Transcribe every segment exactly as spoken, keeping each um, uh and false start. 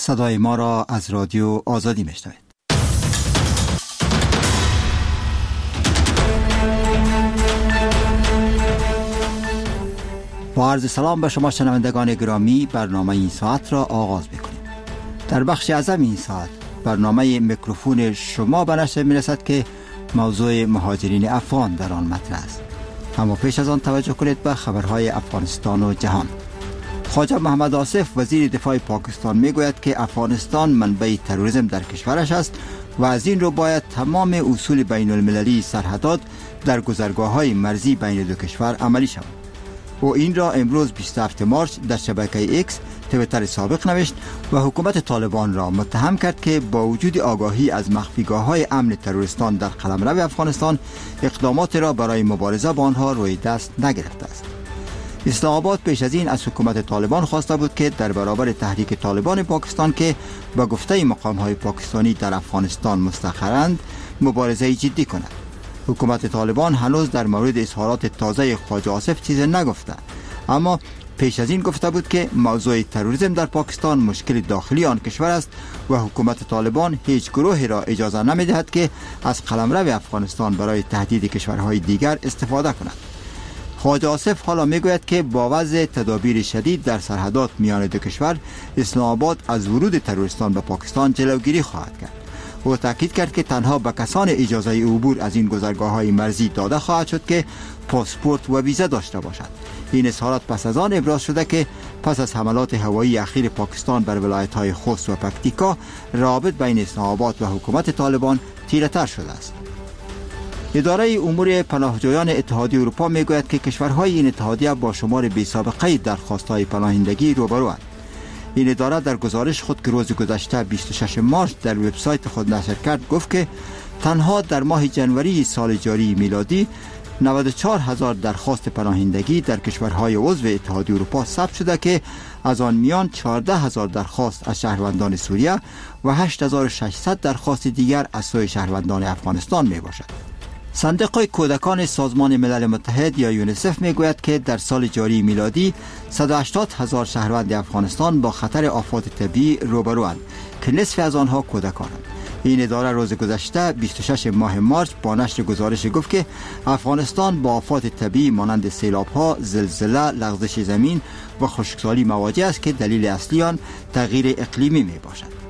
صدای ما را از رادیو آزادی میشنوید. با عرض سلام به شما شنوندگان گرامی، برنامه این ساعت را آغاز می‌کنیم. در بخش اعظم این ساعت برنامه میکروفون شما به نشر می‌رسد که موضوع مهاجرین افغان در آن مطرح است. اما پیش از آن توجه کنید به خبرهای افغانستان و جهان. خواجه محمد آصف وزیر دفاع پاکستان میگوید که افغانستان منبع تروریسم در کشورش است و از این رو باید تمام اصول بین المللی سرحدات در گذرگاه‌های مرزی بین دو کشور عملی شود. او این را امروز بیست و هفتم مارس در شبکه ایکس توییتر سابق نوشت و حکومت طالبان را متهم کرد که با وجود آگاهی از مخفیگاه‌های امن تروریستان در قلمرو افغانستان اقدامات را برای مبارزه با آنها روی دست نگرفته است. اسلام آباد پیش از این از حکومت طالبان خواسته بود که در برابر تحریک طالبان پاکستان که به گفته مقام‌های پاکستانی در افغانستان مستقرند مبارزه جدی کند. حکومت طالبان هنوز در مورد اظهارات تازه خواجه آصف چیزی نگفته، اما پیش از این گفته بود که موضوع تروریسم در پاکستان مشکل داخلی آن کشور است و حکومت طالبان هیچ گروهی را اجازه نمی‌دهد که از قلمرو افغانستان برای تهدید کشورهای دیگر استفاده کند. خواجه آصف حالا میگوید که با وضع تدابیر شدید در سرحدات میان دو کشور، اسلام آباد از ورود تروریستان به پاکستان جلوگیری خواهد کرد. او تاکید کرد که تنها به کسان اجازه عبور از این گذرگاه‌های مرزی داده خواهد شد که پاسپورت و ویزا داشته باشند. این اظهارات پس از آن ابراز شده که پس از حملات هوایی اخیر پاکستان بر ولایت‌های خوست و پکتیکا، روابط بین اسلام آباد و حکومت طالبان تیره‌تر شده است. اداره امور پناهجویان اتحادیه اروپا میگوید که کشورهای این اتحادیه با شمار بی‌سابقه درخواست‌های پناهندگی روبروند. این اداره در گزارش خود که روز گذشته بیست و ششم مارس در وبسایت خود نشر کرد گفت که تنها در ماه جنوری سال جاری میلادی نود و چهار هزار درخواست پناهندگی در کشورهای عضو اتحادیه اروپا ثبت شده که از آن میان چهارده هزار درخواست از شهروندان سوریه و هشت هزار و ششصد درخواست دیگر از سوی شهروندان افغانستان می باشد. صندوق کودکان سازمان ملل متحد یا یونیسف میگوید که در سال جاری میلادی صد و هشتاد هزار شهروند افغانستان با خطر آفات طبیعی روبروند که نصف از آنها کودکانند. این اداره روز گذشته بیست و ششم ماه مارس با نشر گزارش گفت که افغانستان با آفات طبیعی مانند سیلاب‌ها، زلزله، لغزش زمین و خشکسالی مواجه است که دلیل اصلی آن تغییر اقلیمی میباشد.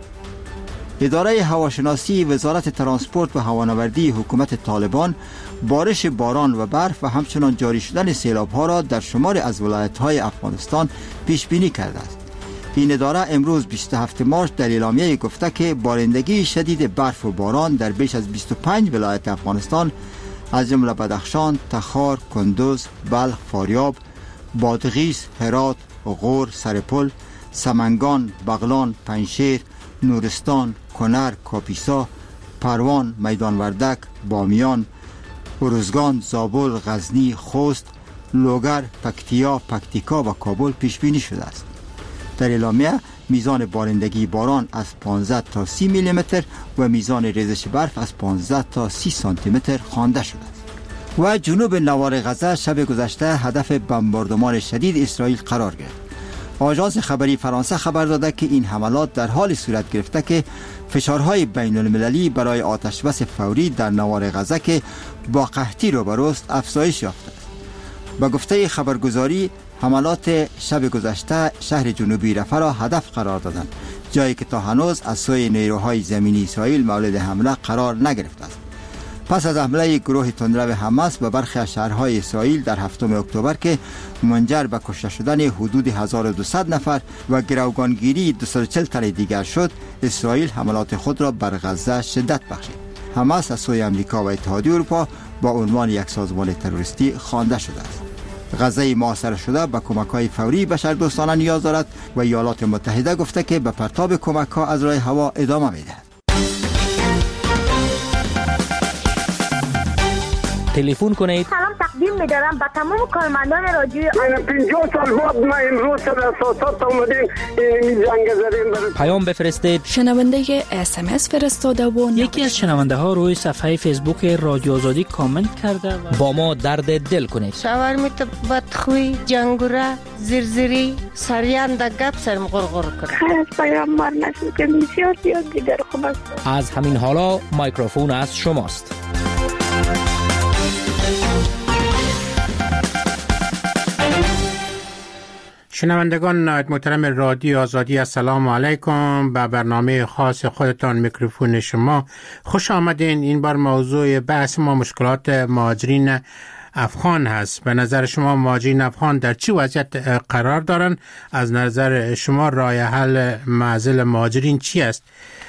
اداره هواشناسی وزارت ترانسپورت و هوانوردی حکومت طالبان بارش باران و برف و همچنان جاری شدن سیلاب‌ها را در شمار از ولایت‌های افغانستان پیش بینی کرده است. این اداره امروز بیست و هفتم مارس در اعلامیه گفته که بارندگی شدید برف و باران در بیش از بیست و پنج ولایت افغانستان از جمله بدخشان، تخار، کندوز، بلخ، فاریاب، بادغیس، هرات، غور، سرپل، سمنگان، بغلان، پنجشیر، نورستان، کنر، کاپیسا، پروان، میدان وردک، بامیان، ارزگان، زابل، غزنی، خوست، لوگر، پکتیا، پکتیکا و کابل پیش بینی شده است. در اعلامیه میزان بارندگی باران از پانزده تا سی میلی متر و میزان ریزش برف از پانزده تا سی سانتی متر خوانده شده است. و جنوب نوار غزه شب گذشته هدف بمباردمان شدید اسرائیل قرار گرفت. آژانس خبری فرانسه خبر داده که این حملات در حال صورت گرفته که فشارهای بین المللی برای آتش بس فوری در نوار غزه که با قحطی روبروست افزایش یافته است. با گفته خبرگزاری حملات شب گذشته شهر جنوبی رفح را هدف قرار دادند، جایی که تا هنوز از سوی نیروهای زمینی اسرائیل مورد حمله قرار نگرفته است. پس از حمله گروه تندرو حماس به برخی از شهرهای اسرائیل در هفتم اکتبر که منجر به کشته شدن حدود هزار و دویست نفر و گروگانگیری دویست و چهل تن دیگر شد، اسرائیل حملات خود را بر غزه شدت بخشید. حماس از سوی امریکا و اتحادیه اروپا با عنوان یک سازمان تروریستی خوانده شده است. غزه محاصره شده به کمک‌های فوری بشردوستانه نیاز دارد و ایالات متحده گفته که به پرتاب کمک‌ها از راه هوا ادامه می‌دهد. تلفن کنید. سلام تقدیم می‌دارم به تمام کارمندان رادیوی من پنجاه سال بعد ما امروز سر اساسات اومدیم این جنگ زدیم. پیام بفرستید. شنونده اس ام اس فرستاده و یکی از شنونده ها روی صفحه فیسبوک رادیو آزادی کامنت کرده و با ما درد دل کنید. شاورمیت بدخوی جنگوره زرزری سریان در گپ سرم غرغر کنه. خیلی پیام مار نشد که بسیار زیاد دیگر خوب است. از همین حالا میکروفون از شماست. شنوندگان نهایت محترم رادیو آزادی، السلام علیکم. به برنامه خاص خودتان میکروفون شما خوش آمدین. این بار موضوع بحث ما مشکلات مهاجرین افغان هست. به نظر شما مهاجرین افغان در چه وضعیت قرار دارن؟ از نظر شما راه حل معضل مهاجرین چی است؟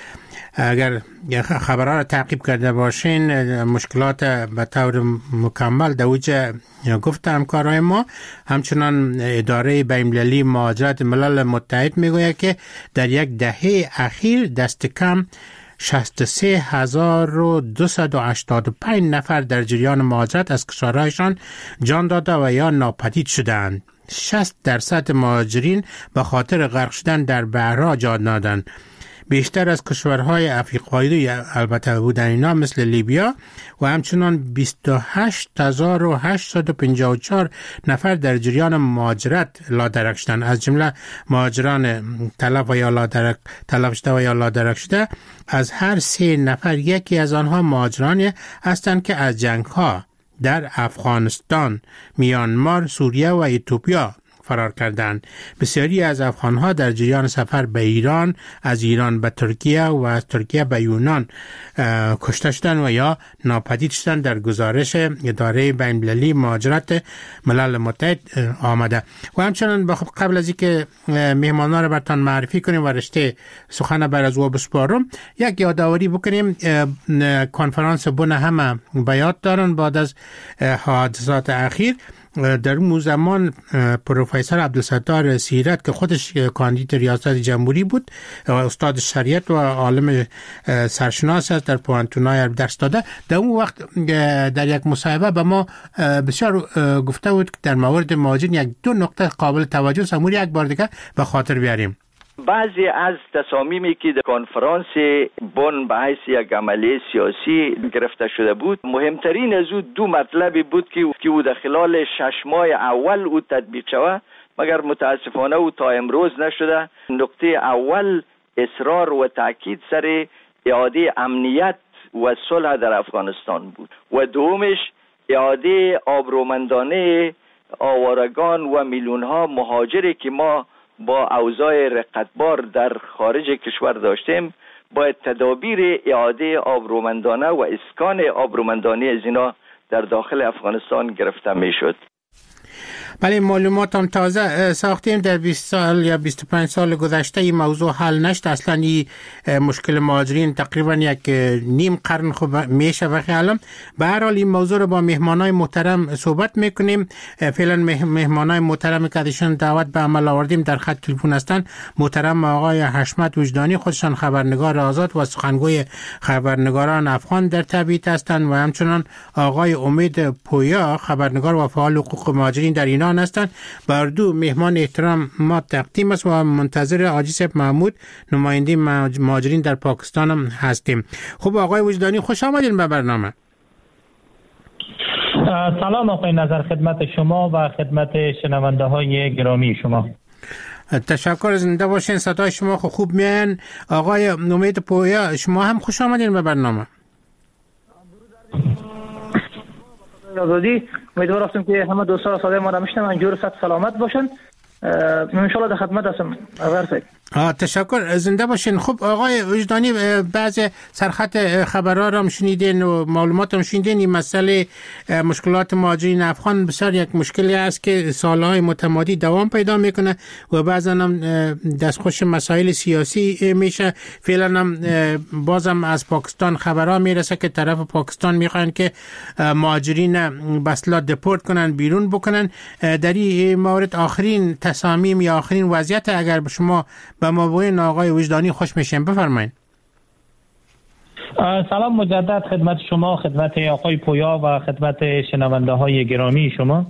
اگر خبرها را تعقیب کرده باشین، مشکلات به طور مکمل در اوج گفت همکارای ما. همچنان اداره بین‌المللی مهاجرت ملل متحد میگوید که در یک دهه اخیر دست کم شصت و سه هزار و دویست و هشتاد و پنج نفر در جریان مهاجرت از کشورهایشان جان داده و یا ناپدید شدند. شصت درصد مهاجرین به خاطر غرق شدن در بحرها جان دادند. بیشتر از کشورهای افریقایی البته بودن اینا مثل لیبیا و همچنان بیست و هشت هزار و هشتصد و پنجاه و چهار نفر در جریان مهاجرت لادرک شدند. از جمله مهاجران تلف و یا لادرک تلف شده و یا لادرک شده، از هر سه نفر یکی از آنها مهاجرانی هستند که از جنگ‌ها در افغانستان، میانمار، سوریه و اتیوپیا فرار کردند. بسیاری از افغانها در جریان سفر به ایران، از ایران به ترکیه و از ترکیه به یونان کشته شدند و یا ناپدید شدند در گزارش اداره بین‌المللی مهاجرت ملل متحد آمده. و همچنان قبل از اینکه مهمانان را براتون معرفی کنیم و رشته سخن بر از او بسپارم، یک یادآوری بکنیم. کنفرانس بن همه به یاد دارن بعد از حادثات اخیر. در اون زمان پروفسور عبدالستار سیرت که خودش کاندید ریاست جمهوری بود و استاد شریعت و عالم سرشناس است، در پوانتونای درس داده، در اون وقت در یک مصاحبه به ما بسیار گفته بود که در مورد مهاجرین یک دو نقطه قابل توجه است. امور یک بار دیگه به خاطر بیاریم. بعضی از تصامیمی که در کنفرانس بن به حیث یک عملیه سیاسی گرفته شده بود، مهمترین از او دو مطلبی بود که او در خلال شش ماه اول او تطبیق شود، مگر متاسفانه او تا امروز نشده. نقطه اول اصرار و تاکید سر اعاده امنیت و صلح در افغانستان بود و دومش اعاده آبرومندانه آوارگان و میلیون‌ها مهاجری که ما با اوضاع رقتبار در خارج کشور داشتیم، باید تدابیر اعاده آبرومندانه و اسکان آبرومندانه از اینا در داخل افغانستان گرفته می شد. بله، معلومات هم تازه ساختیم. در بیست سال یا بیست و پنج سال گذشته این موضوع حل نشد. اصلا این مشکل مهاجرین تقریبا یک نیم قرن خوب میشه و خیالم. به هر حال این موضوع رو با مهمانای محترم صحبت میکنیم. فعلا مهمانای محترم که ازشون دعوت به عمل آوردیم در خط تلفن هستند. محترم آقای حشمت وجدانی، خودشان خبرنگار آزاد و سخنگوی خبرنگاران افغان در تبعید هستند، و همچنان آقای امید پویا، خبرنگار و فعال حقوق مهاجرین در ایران هستند. بر دو مهمان احترام ما تقدیم است و منتظر حاجی صاحب محمود، نماینده مهاجرین در پاکستان هم هستیم. خب آقای وجدانی، خوش آمدین به برنامه. سلام آقای نظر، خدمت شما و خدمت شنونده های گرامی شما. تشکر، زنده باشین. صدای شما خوب میان. آقای امید پویا، شما هم خوش آمدین به برنامه. آزادی، امیدوار هستم که همه دوستان صدای ما را میشنون، جور صحت سلامت باشن. ان شاء الله در خدمت هستم. آقای آه تشکر، زنده باشین. خب آقای وجدانی، بعض سرخط خبرها را شنیدین و معلومات هم شنیدین. این مسئله مشکلات مهاجرین افغان بسیار یک مشکلی است که سالهای متمادی دوام پیدا میکنه و بعضا هم دستخوش مسائل سیاسی میشه. فعلا هم بازم از پاکستان خبرها میرسه که طرف پاکستان میخوان که مهاجرین بسلا دپورت کنن، بیرون بکنن. در این مورد آخرین تصامیم یا آخرین وضعیت اگر شما به ما بگوین آقای وجدانی خوش میشیم، بفرمایید. سلام مجدد خدمت شما، خدمت آقای پویا و خدمت شنونده های گرامی شما.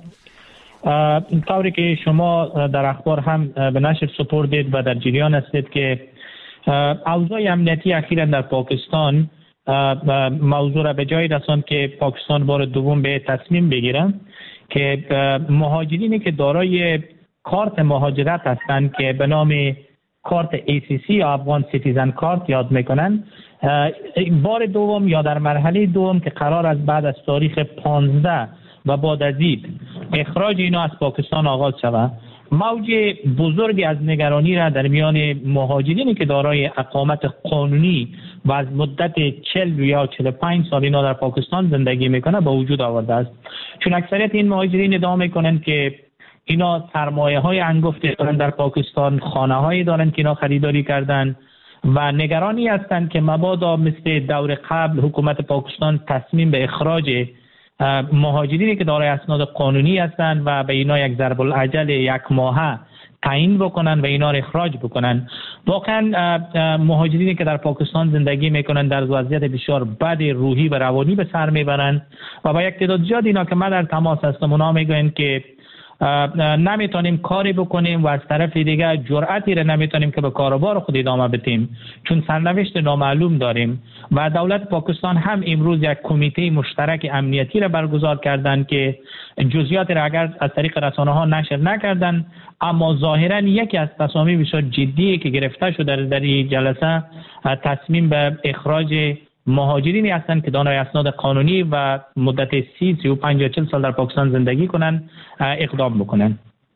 طوری که شما در اخبار هم به نشر سپردید و در جریان هستید که اوضاع امنیتی اخیراً در پاکستان موضوع را به جای رساند که پاکستان بار دوم به تصمیم بگیرند که مهاجرینی که دارای کارت مهاجرت هستند که به نام کارت ای سی سی یا افغان سیتیزن کارت یاد میکنن، بار دوم یا در مرحله دوم که قرار است بعد از تاریخ پانزده و بعد از عید اخراج اینا از پاکستان آغاز شود، موج بزرگی از نگرانی را در میان مهاجرینی که دارای اقامت قانونی و از مدت چهل یا چهل و پنج سال اینا در پاکستان زندگی میکنه به وجود آورده است. چون اکثریت این مهاجرین ادعا میکنند که اینا سرمایه های انگفتی دارن در پاکستان، خانه هایی دارن که اینا خریداری کردن و نگرانی هستند که مبادا مثل دور قبل حکومت پاکستان تصمیم به اخراج مهاجرینی که دارای اسناد قانونی هستند و به اینا یک ضرب الاجل یک ماهه تعیین بکنن و اینا را اخراج بکنن. واقعا مهاجرینی که در پاکستان زندگی میکنن در وضعیت بسیار بد روحی و روانی به سر میبرن و با یک تعداد زیاد اینا که من در تماس هستم اونا میگن که نمیتونیم کاری بکنیم و از طرف دیگه جرأتی را نمیتونیم که به کاروبار خود ادامه بدیم چون سرنوشت نامعلوم داریم. و دولت پاکستان هم امروز یک کمیته مشترک امنیتی را برگزار کردند که جزئیات را اگر از طریق رسانه ها نشر نکردند، اما ظاهرا یکی از تصامیم بسیار جدی که گرفته شده در این جلسه تصمیم به اخراج مهاجرینی هستند که دارای اسناد قانونی و مدت سی سی و پنج یا چهل سال در پاکستان زندگی کنند اقدام بکنند.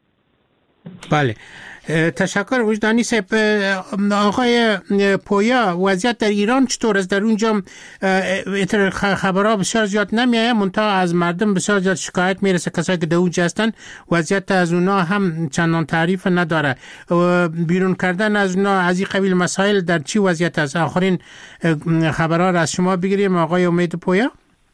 بله، تشکر وجدانی صاحب. آقای پویا، وضعیت در ایران چطور است؟ در اونجا خبرها بسیار زیاد نمیایه، منتها از مردم بسیار زیاد شکایت میرسه، کسایی که در اونجا هستن وضعیت از اونا هم چندان تعریف نداره. بیرون کردن از اونا از این قبیل مسائل در چی وضعیت است؟ آخرین خبرها را از شما بگیریم آقای امید پویا.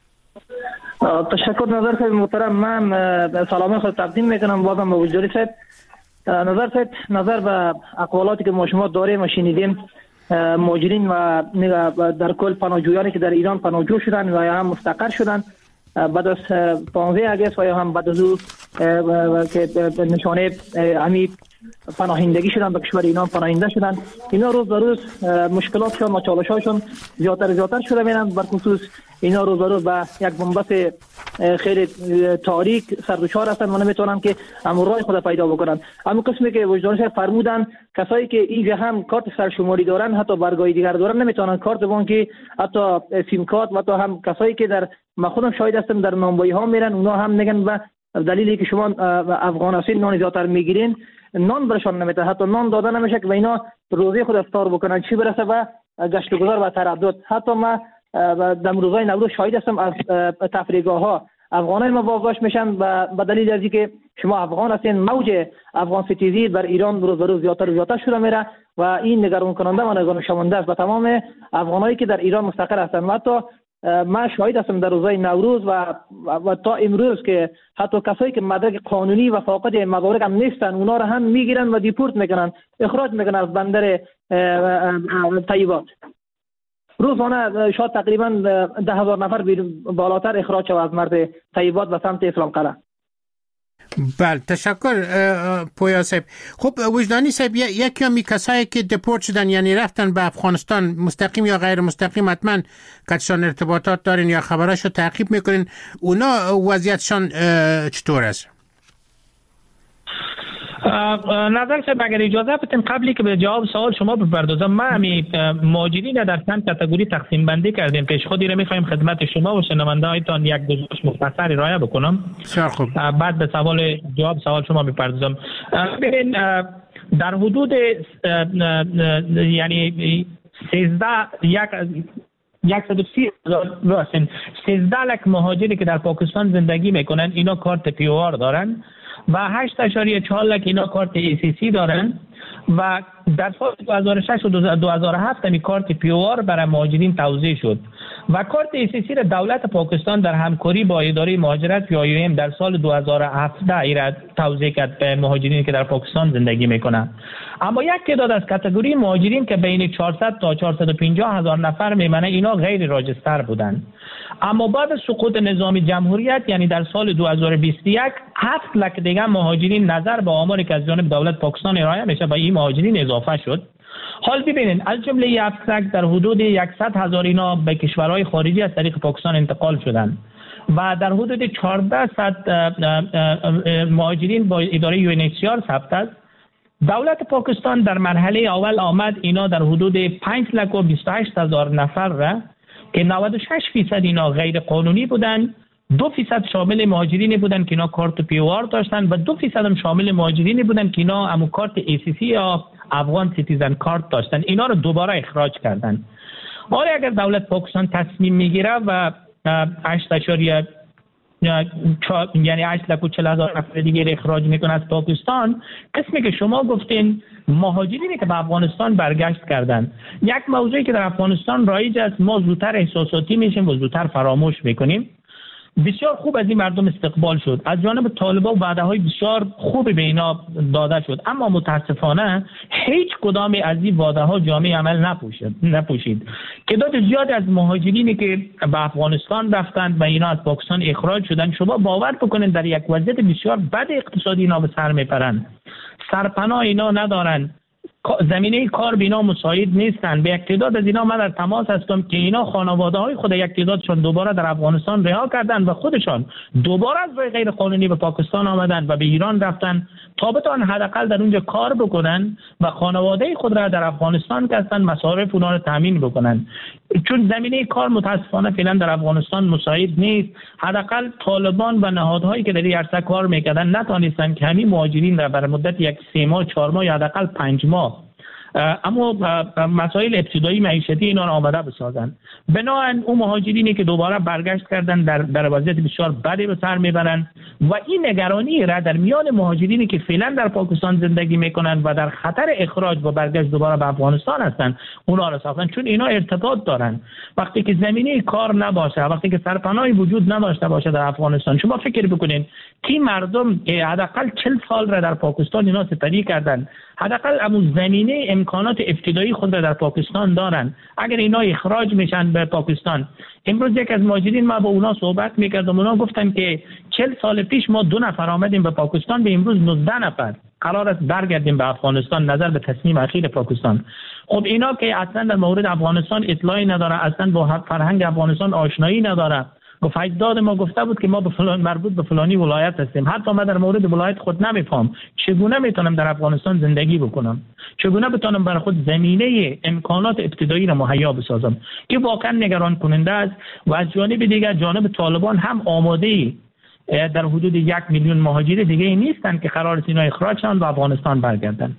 تشکر نظر صاحب محترم. من سلام خود تقدیم میکنم بازم به وجدانی صاحب. نظر صاحب نظر به اقوالاتی که ما شما داریم و شنیدیم، مهاجرین و در کل پناهجویانی که در ایران پناهجو شدن و یا هم مستقر شدن بعد از پانزده اگست و یا هم بعد از او که نشانه همی پناهندگی شدن به کشور ایران پناهنده شدن، اینا روز به روز مشکلاتشون و چالش‌هاشون زیادتر زیادتر شده میرن. بر خصوص اینا روز به روز به یک بنبست خیلی تاریک سردوچار هستن و نمیتونن که امورای خود پیدا بکنن. اما قسمی که وجدان شهر فرمودن کسایی که اینجا هم کارت سرشماری دارن حتی برگای دیگر دارن نمیتونن کارت بانکی، حتی سیم کارت و حتی هم کسایی که در ما خودم شاهد هستم در نانوایی ها میرن، اونا هم میگن به دلیلی که شما افغان هستین نان زیادتر میگیرین نان برشان نمیده، حتی نان داده نمیشه که اینا روزی خود افطار بکنن، چی برسه به گشت و گذار و تردد. حتی ما در روزهای نوروز شاهد هستم از تفریحگاه ها افغانای ما بازداشت میشن و به دلیل از اینکه شما افغان هستین موج افغان ستیزی بر ایران روز به روز زیادتر و زیادتر شده میره و این نگران کننده و نگران شونده است به تمام افغانایی که در ایران مستقر هستند. و حتی ما شاهد هستم در روزهای نوروز و, و تا امروز که حتی کسایی که مدرک قانونی و فاقد مدارک هم نیستن اونا رو هم میگیرن و دیپورت میکنن، اخراج میکنن از بندر طیبات. روزانه شاید تقریبا ده هزار نفر بالاتر اخراج شد از مرز طیبات و سمت اسلام قلعه. بله، تشکر پویا صاحب. خب وجدانی صاحب، یکی همی کسایی که دپورت شدن یعنی رفتن به افغانستان مستقیم یا غیر مستقیم، حتما کتشان ارتباطات دارین یا خبراشو تعقیب میکنین، اونا وضعیتشان چطور است؟ نظر صاحب اگر اجازه بدین قبلی که به جواب سوال شما بپردازم، ما همی مهاجرین در چند کاتگوری تقسیم بندی کردیم که خودی رو میخوایم خدمت شما و شنونده هایتان یک دو مختصر ارائه بکنم. بسیار خوب. بعد به سوال جواب سوال شما بپردازم. ببین در حدود یعنی سیزده یک صد و سی هزار سیزده لک مهاجری که در پاکستان زندگی میکنن اینا کارت پی او آر دارن و هشت اشاریه چهار لک اینا کارت ای سی سی دارن و در سال دو هزار و شش و دو هزار و هفت می کارت پی او آر برای مهاجرین توزیع شد و کارت ای سی سی را دولت پاکستان در همکاری با اداره مهاجرت یا آی او ام در سال دو هزار و هفده ایراد توزیع کرد به مهاجرین که در پاکستان زندگی میکنند. اما یک تعداد از کاتگوری مهاجرین که بین چهارصد تا چهارصد و پنجاه هزار نفر میمونه اینا غیر راجستر بودند. اما بعد سقوط نظام جمهوریت یعنی در سال دو هزار و بیست و یک هفت لک دیگه مهاجرین نظر به آماری که از جانب دولت پاکستان ارائه میشه به این مهاجرین اضافه شد. حال ببینید از جمله هفت لک در حدود صد هزار اینا به کشورهای خارجی از طریق پاکستان انتقال شدند و در حدود چهارده صد مهاجرین با اداره یو ان اچ سی آر ثبت است. دولت پاکستان در مرحله اول آمد اینا در حدود پنج لک و بیست و هشت هزار نفر را که نود و شش فیصد اینا غیر قانونی بودند، دو فیصد شامل مهاجرینی بودند که اینا کارت پی او آر داشتند و دو فیصد هم شامل مهاجرینی بودند که اینا همون کارت ای سی سی یا افغان سیتیزن کارت داشتند. اینا رو دوباره اخراج کردند. ولی اگر دولت پاکستان تصمیم میگیره و هشت اشاریه یعنی هشت لک و چهل هزار نفر دیگه اخراج میکنه از پاکستان، قسمی که شما گفتین مهاجرینی که به افغانستان برگشت کردن، یک موضوعی که در افغانستان رایج است، ما زودتر احساساتی میشیم و زودتر فراموش میکنیم. بسیار خوب از این مردم استقبال شد، از جانب طالبان وعده های بسیار خوبی به اینا داده شد، اما متاسفانه هیچ کدام از این وعده ها جامعه عمل نپوشید نپوشید تعداد زیادی از مهاجرینی که به افغانستان رفتند و اینا از پاکستان اخراج شدند، شما باور بکنید در یک وضعیت بسیار بد اقتصادی اینا به سر میپرند، سرپناه اینا ندارند، زمینه کار به اینا مساعد نیستند. به یک تعداد از اینا من در تماس هستم که اینا خانواده های خود یک تعدادشون دوباره در افغانستان رها کردند و خودشان دوباره از راه غیر قانونی به پاکستان آمدند و به ایران رفتند تا بتوان حداقل در اونجا کار بکنن و خانواده خود را در افغانستان که هستند مصارف اونا را تامین بکنن. چون زمینه کار متاسفانه فعلا در افغانستان مساعد نیست، حداقل طالبان و نهادهایی که در این عرصه کار میکردن نتونستن که همین مهاجرین را بر مدت یک سه ماه چهار ماه یا حداقل پنج ماه اما مسائل ابتدایی معیشتی اینا را آماده بسازن. بنابراین اون مهاجرینی که دوباره برگشت کردن در در وضعیت بسیار بدی به سر میبرن و این نگرانی را در میان مهاجرینی که فعلا در پاکستان زندگی میکنن و در خطر اخراج و برگشت دوباره به افغانستان هستن اونا را ساختن، چون اینا ارتباط دارن. وقتی که زمینه کار نباشه، وقتی که سرپناهی وجود نداشته باشه در افغانستان، شما فکر بکنین که مردم که حداقل چهل سال را در پاکستان اینا سپری کردن، حداقل همون زمینه امکانات ابتدایی خود را در پاکستان دارن، اگر اینا اخراج میشن به پاکستان. امروز یک از مهاجرین ما با اونا صحبت میکردم، اونا گفتن که چهل سال پیش ما دو نفر آمدیم به پاکستان، به امروز نوزده نفر قرار است برگردیم به افغانستان نظر به تصمیم اخیر پاکستان. خب اینا که اصلا در مورد افغانستان اطلاعی نداره، اصلا با فرهنگ افغانستان آشنایی نداره، گفت اجداد ما گفته بود که ما به فلان مربوط به فلانی ولایت هستیم، حتی من در مورد ولایت خود نمیفهم، چگونه میتونم در افغانستان زندگی بکنم، چگونه بتونم برای خود زمینه امکانات ابتدایی را مهیا بسازم. که واقعا نگران کننده است. و از جانب دیگر جانب طالبان هم آماده در حدود یک میلیون مهاجر دیگه نیستند که قرار است اینا اخراج شوند و افغانستان برگردند.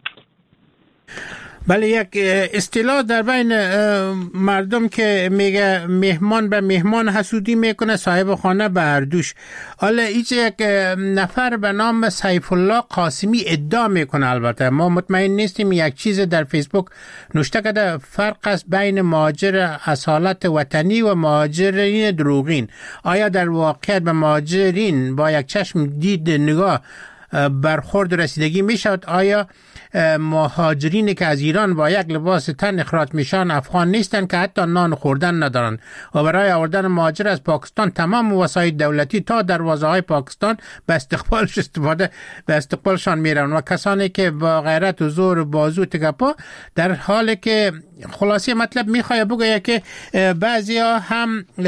بله، یک اصطلاح در بین مردم که میگه مهمان به مهمان حسودی میکنه، صاحب خانه به اردوش. حالا ایچ یک نفر به نام سیف الله قاسمی ادعا میکنه، البته ما مطمئن نیستیم، یک چیز در فیسبوک نوشته کرده فرق است بین مهاجر اصالت وطنی و مهاجرین دروغین. آیا در واقع به مهاجرین با یک چشم دید نگاه برخورد رسیدگی می شود؟ آیا مهاجرینی که از ایران با یک لباس تن اخراج میشن افغان نیستند که حتی نان خوردن ندارن و برای آوردن مهاجر از پاکستان تمام وسایل دولتی تا دروازه های پاکستان به استقبالش استفاده به استقبالشان میرن و کسانی که با غیرت و زور و بازو تکپا، در حالی که خلاصه مطلب میخواد بگه که بعضی ها هم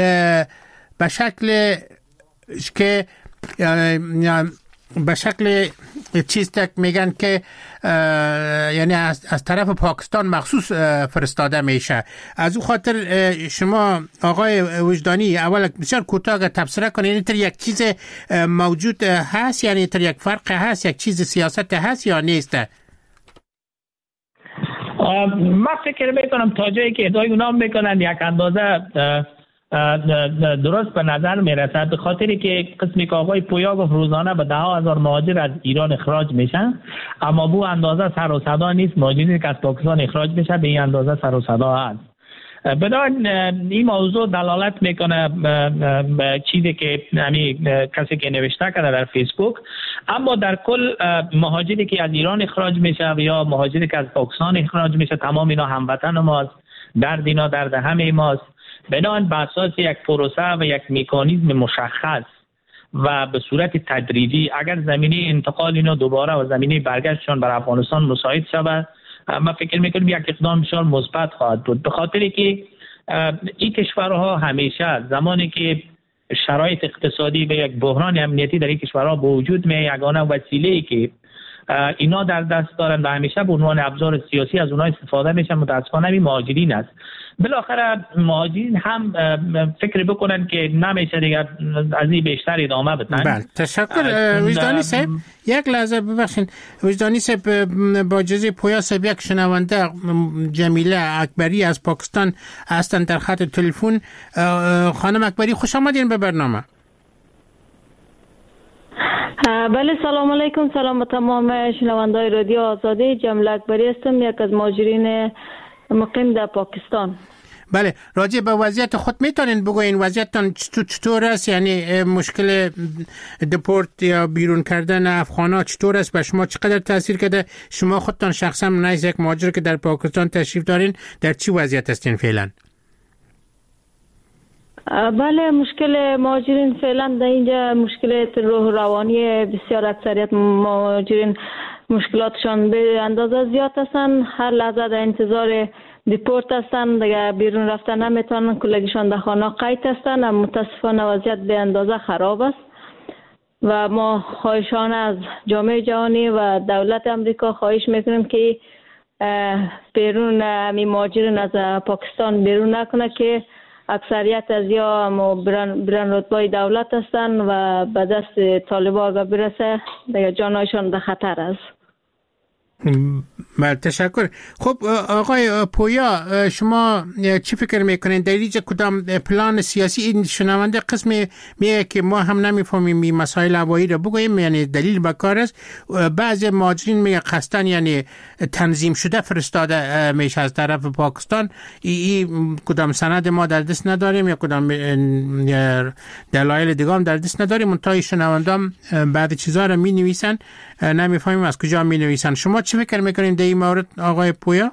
به شکل که به شکل چیز تک میگن که یعنی از, از طرف پاکستان مخصوص فرستاده میشه. از او خاطر شما آقای وجدانی اول بسیار کوتاه تبصره کنید، این تر یک چیز موجود هست، یعنی تر یک فرق هست، یک چیز سیاست هست یا نیست؟ من فکر میکنم تا جایی که ادعای اونا میکنن یک اندازه درست به نظر میرسد، به خاطری که قسمی که آقای پویا گفت روزانه به ده ها هزار مهاجر از ایران اخراج میشن، اما بو اندازه سر و صدا نیست. مهاجرینی که از پاکستان اخراج میشه به این اندازه سر و صدا هست. بنابراین این موضوع دلالت میکنه به چیزی که همین کسی که نوشته کرده در فیسبوک. اما در کل مهاجری که از ایران اخراج میشه یا مهاجری که از پاکستان اخراج میشه، تمام اینا هموطن ماست، درد اینا درد همه ماست. بنابراین به اساس یک پروسه و یک مکانیزم مشخص و به صورت تدریجی اگر زمینه انتقال اینا دوباره و زمینه برگشتشان بر افغانستان مساعد شود، ما فکر میکنیم یک اقدام بسیار مثبت خواهد بود، به خاطری که این کشورها همیشه زمانی که شرایط اقتصادی و یک بحران امنیتی در این کشورها به وجود می، یگانه وسیله‌ای که اینا در دست دارن و همیشه به عنوان ابزار سیاسی از اونها استفاده میشن متاسفانه این مهاجرین است. بالاخره مهاجرین هم فکر بکنن که نمیشه دیگه از این بیشتر ادامه بدن. بله تشکر وجدانی صاحب. یک لحظه ببخشید وجدانی صاحب، با اجازه پویا صاحب یک شنونده جمیله اکبری از پاکستان هستن در خط تلفن. خانم اکبری خوش آمدین به برنامه. بله سلام علیکم، سلام به تمام شنوندای رادیو آزادی. جمیله اکبری هستم، یک از مهاجرین مقیم در پاکستان. بله راجع به وضعیت خود میتونین بگوین وضعیتتان چطور است؟ یعنی مشکل دپورت یا بیرون کردن افغانا چطور است؟ به شما چقدر تاثیر کرده؟ شما خودتان شخصا نیز یک مهاجر که در پاکستان تشریف دارین، در چی وضعیت هستین فعلا؟ بله مشکل مهاجرین فعلا در اینجا مشکل روح روانی بسیار اکثریت مهاجرین مشکلاتشان به اندازه زیاد هستند. هر لحظه در انتظار دیپورت هستند، دیگه بیرون رفتن نمیتونن، کلگیشان در خانه قید هستند. متاسفانه وضعیت به اندازه خراب است و ما خواهشان از جامعه جهانی و دولت امریکا خواهش میکنیم که بیرون همی مهاجرین از پاکستان بیرون نکنه که اکثریت از یا برن رتبه دولت هستند و به دست طالبان اگر برسه دیگه جانایشان در خطر است. بله تشکر. خب آقای پویا شما چی فکر میکنین در اینجا کدام پلان سیاسی؟ این شنونده قسم میگه که ما هم نمیفهمیم این مسائل هوایی رو بگوییم، یعنی دلیل به کار است. بعضی مهاجرین میگه قصدن یعنی تنظیم شده فرستاده میشه از طرف پاکستان. این کدام سند ما در دست نداریم یا کدام دلایل دیگه هم در دست نداریم. منتهای شنوندام بعد چیزا رو می نویسن، نمیفهمیم از کجا می نویسن. شما چی فکر میکنین در این مورد آقای پویا؟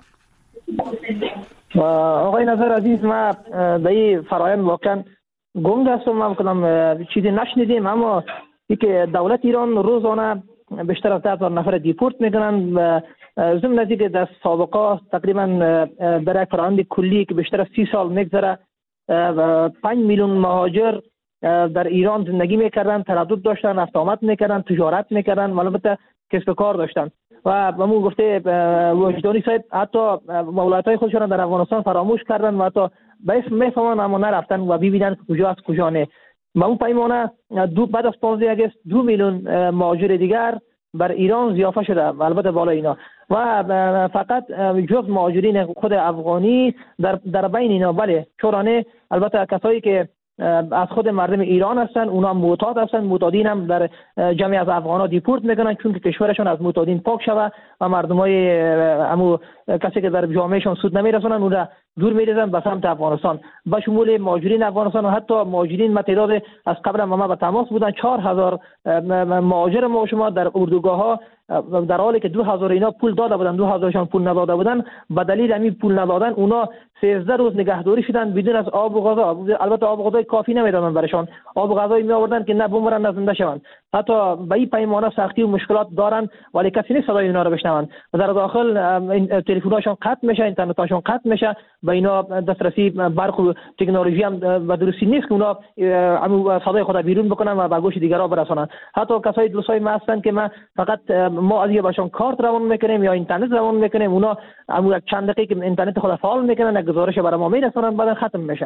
آقای نظر عزیز، ما در این فرایند واقعا گنگ هستم. ما کنم چیزی نشنیدیم، اما ای که دولت ایران روزانه بیشتر از ده هزار نفر دیپورت میکنن و ضمن از اینکه در سابقه تقریبا برای فرایند کلی که بیشتر از سی سال میگذره و پنج میلیون مهاجر در ایران زندگی میکردن، تردد داشتن، رفت آمد میکردن، تجارت میکردن و البته کسب و کار داشتن. و همون گفته وجدانی صاحب حتی ولایت‌های خودشون در افغانستان فراموش کردن و حتی به اسم میفهمن اما نرفتن و ببینن کجا از کجا نه. و اون پیمانه دو بعد از پانزده آگوست دو میلیون مهاجر دیگر بر ایران ضیافه شده و البته بالا اینا و فقط جز مهاجرین خود افغانی در در بین اینا بله چورانه البته کسایی که از خود مردم ایران هستن اونا معتاد هستن، معتادین هم در جمعی از افغانا دیپورت میکنن چون که کشورشون از معتادین پاک شوه و مردمای همو کسی که در جامعهشون سود نمیرسونن اونها دور میریزن به سمت افغانستان. با شمول مهاجرین افغانستان و حتی مهاجرین تعداد از قبل ما به تماس بودن چهار هزار مهاجر ما شما در اردوگاه ها در حالی که دو هزار اینا پول داده بودن، دو هزارشان پول نداده بودن، به دلیل همین پول ندادن اونا سیزده روز نگهداری شدن بدون از آب و غذا. البته آب و غذای کافی نمیدادن برشان، آب و غذایی می آوردن که نه بمرن نه زنده شوند. حتی به این پیمانه سختی و مشکلات دارن ولی کسی نیست صدای اینا رو بشنون. در داخل تلفن‌هاشون قطع میشه، اینترنت‌هاشون قطع میشه، به اینا دسترسی برق و تکنولوژی هم به درستی نیست که اونا صدای خود بیرون بکنن و به گوش دیگران برسونن. حتی کسای دوستای ما هستن که ما فقط ما از یه باشون کارت روان میکنیم یا اینترنت روان میکنیم، اونا همون چند دقیقه که اینترنت خود فعال میکنن یک گزارش برای ما میرسونن بعد ختم میشه.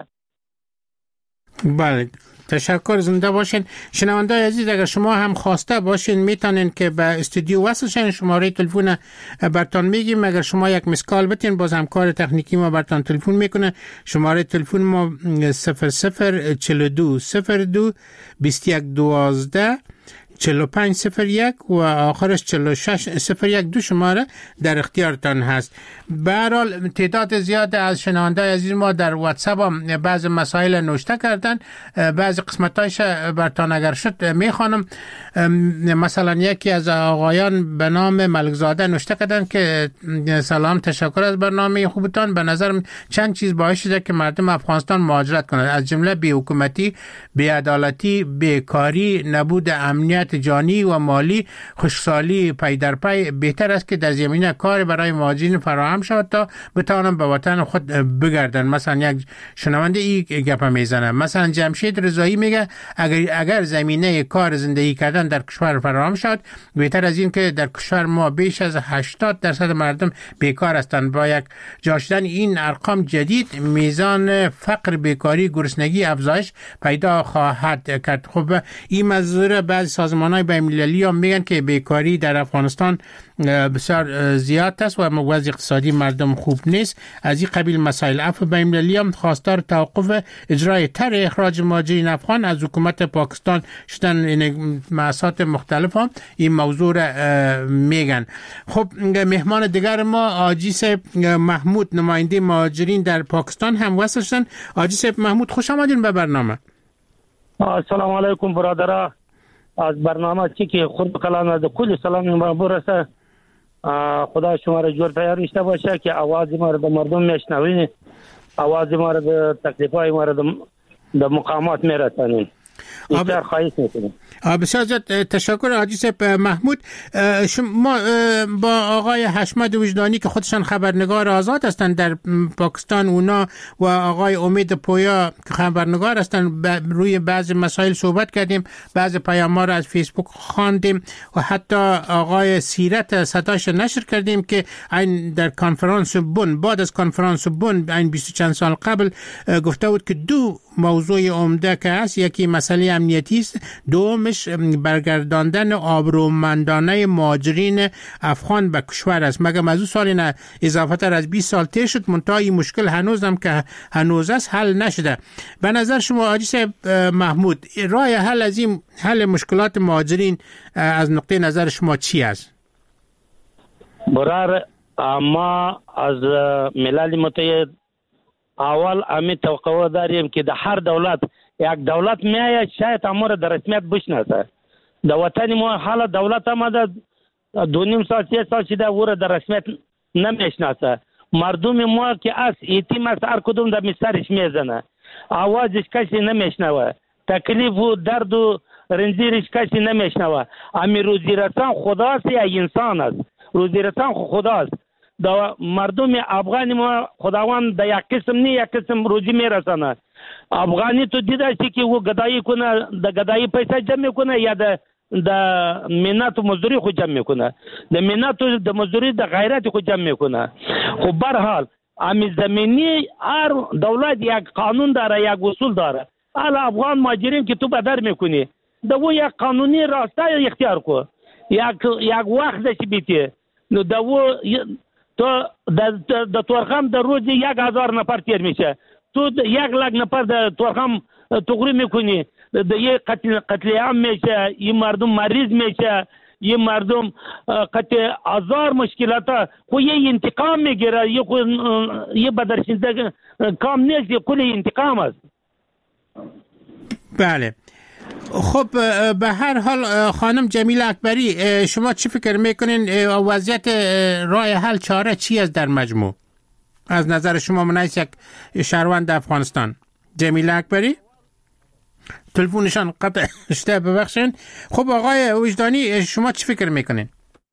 بله تشکر، زنده باشین. شنوندای عزیز اگر شما هم خواسته باشین میتونین که به استودیو وصل شین، شماره تلفن برتان میگیم. اگر شما یک مسکال بتین باز همکار تکنیکی ما برتان تلفن میکنه. شماره تلفن ما صفر صفر چهل و دو صفر دو بیست و یک دوازده. چهل و پنج صفر یک و آخرش چهل و شش صفر یک دو شماره در اختیارتان هست. به هر حال تعداد زیاد از شنوندگان عزیز ما در واتساپ هم بعض مسائل نوشته کردن، بعض قسمتایش برتان اگر شد میخوانم. مثلا یکی از آقایان به نام ملکزاده نوشته کردن که سلام، تشکر از برنامه خوبتان. به نظرم چند چیز باعث شده که مردم افغانستان مهاجرت کنند، از جمله بی‌حکومتی، بی‌عدالتی، بیکاری، نبود امنیت جانی و مالی، خشکسالی پی در پی. بهتر است که در زمینه کار برای مهاجرین فراهم شود تا بتوانند به وطن خود بگردن. مثلا یک شنونده ای گپ میزنه، مثلا جمشید رضایی میگه اگر اگر زمینه کار زندگی کردن در کشور فراهم شد، بهتر از این که در کشور ما بیش از هشتاد درصد مردم بیکار هستند. با یک جا شدن این ارقام جدید، میزان فقر، بیکاری، گرسنگی افزایش پیدا خواهد کرد. خب این موضوع بعضی سازمان‌های بین‌المللی هم میگن که بیکاری در افغانستان بسیار زیاد است و وضع اقتصادی مردم خوب نیست. از این قبیل مسائل. عفو بین‌المللی هم خواستار توقف اجرای طرح اخراج مهاجرین افغان از حکومت پاکستان شدن. این مؤسسات مختلف هم این موضوع را میگن. خب مهمان دیگر ما حاجی صاحب محمود، نماینده مهاجرین در پاکستان هم وصل شدن. حاجی صاحب محمود خوش آمدین به برنامه. السلام علیکم برادرها. از برنامه چی که خود کلام از کل سلام برسه. خدا شما را جور تیار نشته باشه که آواز ما را به مردم میشنوین، آواز ما را به تکلیفای ما را به مقامات میرسانین. بسیار خواهش میکنم. بسیار زیاد تشکر حاجی صاحب محمود. شما با آقای حشمت وجدانی که خودشان خبرنگار آزاد هستند در پاکستان، اونا و آقای امید پویا که خبرنگار هستند، روی بعض مسائل صحبت کردیم، بعض پیام‌ها را از فیسبوک خواندیم و حتی آقای سیرت صداش نشر کردیم که این در کنفرانس بن، بعد از کنفرانس بن این بیست چند سال قبل گفته بود که دو موضوع عمده که هست، یکی مسئله امنیتی است، دومش برگرداندن آبرومندانه مهاجرین افغان به کشور است. مگر از اون سال نه اضافه تر از بیست سال طی شد، منتها این مشکل هنوز هم که هنوز است حل نشده. به نظر شما حاجی صاحب محمود راه حل از این حل مشکلات مهاجرین از نقطه نظر شما چی است؟ برار ما از ملل متحد اول امی توقع داریم که در هر دولت یک دولت میآید شاید امور در رسمیت بشناسه. در وطن ما حالا دولت هم در دو نیم سال سه سال شده او را در رسمیت نمیشناسه. مردم ما که از ایتیم است، هر کدوم در مسترش میزنه، آوازش کسی نمیشنوه، تکلیف و درد و رنجیرش کسی نمیشنوه. امی روزی رسان خداست یا انسان است؟ روزی رسان خداست. دا مردم افغانی ما خداوند دا یک قسم نی یک قسم روزی میرسانه. افغانی تو دیده چی که او گدایی کنه، دا گدایی پیسه جمع کنه یا دا دا منت و مزدوری خود جمع میکنه، دا منت و دا مزدوری دا غیرت خود جمع میکنه. خب برحال امی زمینی هر دولت یک قانون داره، یک اصول داره. حالا افغان مهاجرین که تو بدر میکنی دا او یک قانونی راسته اختیار کو، یک یک وقت داشتی بیتی نو دا او تو در تورخم در روزی یک هزار نفر تیر میشه، تو یک لک نفر در تورخم تقریب میکنی، یه قتل قتل عام میشه، یه مردم مریض میشه، یه مردم قتل هزار مشکلات. خو یه انتقام میگیره، یه خو یه بدرشنده کام نیست، یه کل انتقام است. بله. خب به هر حال خانم جمیله اکبری، شما چی فکر میکنین وضعیت راه حل چاره چی است در مجموع از نظر شما من یک شهروند افغانستان؟ جمیله اکبری تلفنشان قطع شده، ببخشید. خب آقای وجدانی شما چی فکر میکنین؟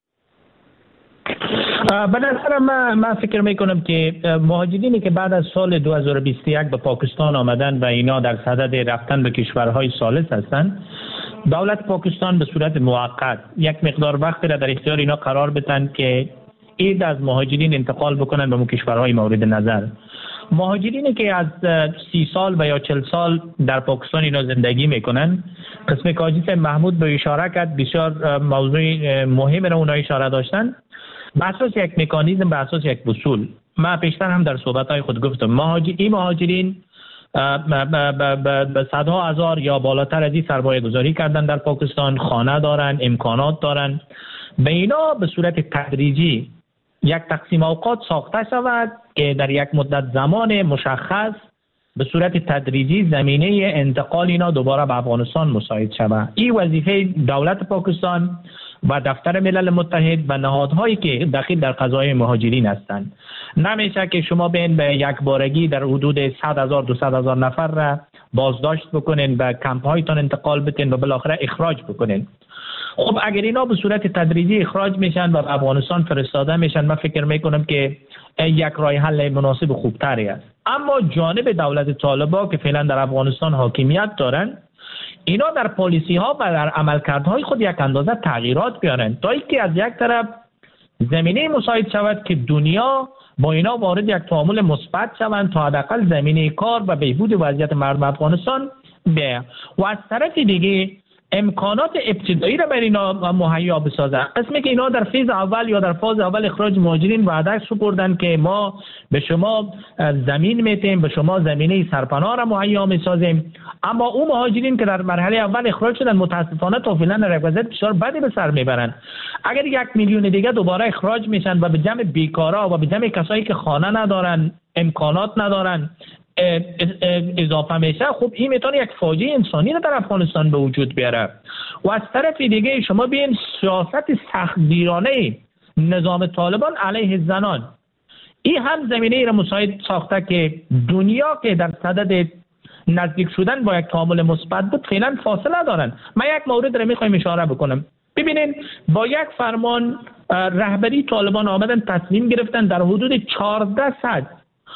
به نظر من من فکر میکنم که مهاجرینی که بعد از سال دو هزار و بیست و یک به پاکستان آمدن و اینا در صدد رفتن به کشورهای ثالث هستند، دولت پاکستان به صورت موقت یک مقدار وقت را در اختیار اینا قرار بدن که اید از مهاجرین انتقال بکنن به کشورهای مورد نظر. مهاجرینی که از سی سال و یا چل سال در پاکستان اینا زندگی میکنن، قسم که حاجی صاحب محمود به اشاره کرد، بسیار موضوع مهم را اونها اشاره داشتن. به اساس یک مکانیزم، به اساس یک اصول، من پیشتر هم در صحبت‌های خود گفتم، مهاجر این مهاجرین به صدها هزار یا بالاتر از این سرمایه گذاری کردن در پاکستان، خانه دارن، امکانات دارن. به اینا به صورت تدریجی یک تقسیم اوقات ساخته شود که در یک مدت زمان مشخص به صورت تدریجی زمینه انتقال اینا دوباره به افغانستان مساعد شود. این وظیفه دولت پاکستان و دفتر ملل متحد و نهادهایی که دخیل در قضای مهاجرین هستند. نمیشه که شما بین به یک بارگی در حدود صد هزار دویست هزار نفر را بازداشت بکنین، به کمپ هایتان انتقال بدین و بالاخره اخراج بکنین. خب اگر اینا به صورت تدریجی اخراج میشن و به افغانستان فرستاده میشن، من فکر میکنم که یک راه حل مناسب خوبتری است. اما جانب دولت طالبان که فعلا در افغانستان حاکمیت دارن، اینا در پالیسی ها و در عملکردهای خود یک اندازه تغییرات بیارن تا اینکه از یک طرف زمینه مساعد شود که دنیا با اینا وارد یک تعامل مثبت شوند تا حداقل زمینه کار و بهبود وضعیت مردم افغانستان بیاید، و از طرف دیگه امکانات ابتدایی را برای اینا مهیا بسازن. قسمی که اینا در فیز اول یا در فاز اول اخراج مهاجرین وعده سپردن که ما به شما زمین میتیم، به شما زمینه سرپناه را مهیا میسازیم، اما اون مهاجرین که در مرحله اول اخراج شدن متاسفانه تا فعلا در وضعیت بسیار بدی به سر میبرن. اگر یک میلیون دیگه دوباره اخراج میشن و به جمع بیکارا و به جمع کسایی که خانه ندارن، امکانات ندارن اضافه میشه، خب این میتونه یک فاجعه انسانی رو در افغانستان به وجود بیاره. و از طرف دیگه شما ببین سیاست سختگیرانه نظام طالبان علیه زنان، این هم زمینه ای را مساعد ساخته که دنیا که در صدد نزدیک شدن با یک تعامل مثبت بود فعلا فاصله دارن. من یک مورد را میخوایم اشاره بکنم. ببینید با یک فرمان رهبری طالبان آمدن تصمیم گرفتن در حدود چهارده صد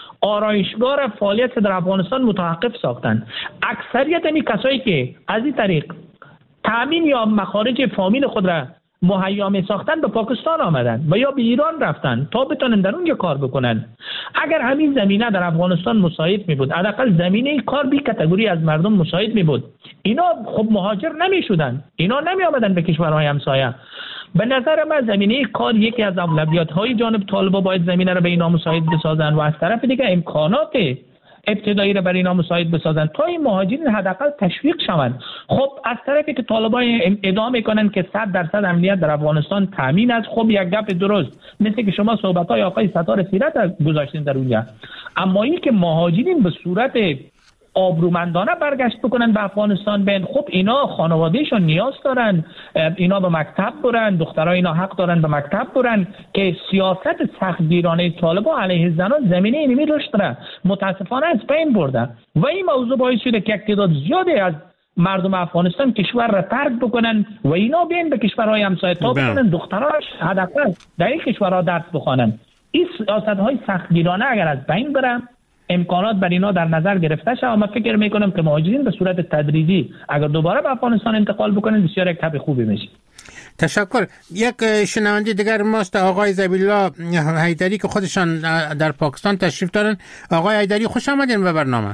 آرایشگاه فعالیت در افغانستان متوقف ساختن. اکثریت این کسایی که از این طریق تامین یا مخارج فامیل خود را مهیا می ساختن به پاکستان آمدن و یا به ایران رفتن تا بتونن در اونجا کار بکنن. اگر همین زمینه در افغانستان مساعد می بود، حداقل زمینه کار بی کاتگوری از مردم مساعد می بود، اینا خب مهاجر نمی شدن، اینا نمی آمدن به کشورهای همسایه. به نظر من زمینه کار یکی از اولویت های جانب طالبان باید زمینه را به اینا مساعد بسازن و از طرف دیگه امکانات ابتدایی را برای اینا مساعد بسازن تا این مهاجرین حداقل تشویق شوند. خب از طرفی که طالبان ادعا میکنن که صد درصد امنیت در افغانستان تامین است، خب یک گپ درست، مثل که شما صحبت های آقای ستار سیرت گذاشتین در اونجا. اما این که مهاجرین به صورت آبرومندانه برگشت بکنن به افغانستان بین، خب اینا خانوادهشون نیاز دارن، اینا به مکتب برن، دخترای اینا حق دارن به مکتب برن، که سیاست سختگیرانه طالبان علیه زنان زمینه اینمی رشد را متاسفانه از بین برده و این موضوع باعث شده که تعداد زیادی از مردم افغانستان کشور را ترک بکنن و اینا بین به کشورهای همسایه تا بکنن دختراش حداقل در این کشورها درس بخوانن. این سیاست‌های سختگیرانه اگر از بین بره، امکانات بر اینا در نظر گرفته شد، اما فکر میکنم که مهاجرین به صورت تدریجی اگر دوباره به افغانستان انتقال بکنن بسیار یک تب خوبی میشه. تشکر. یک شنونده دیگر ماست، آقای زبیلا حیدری که خودشان در پاکستان تشریف دارن. آقای حیدری خوش آمدین به برنامه.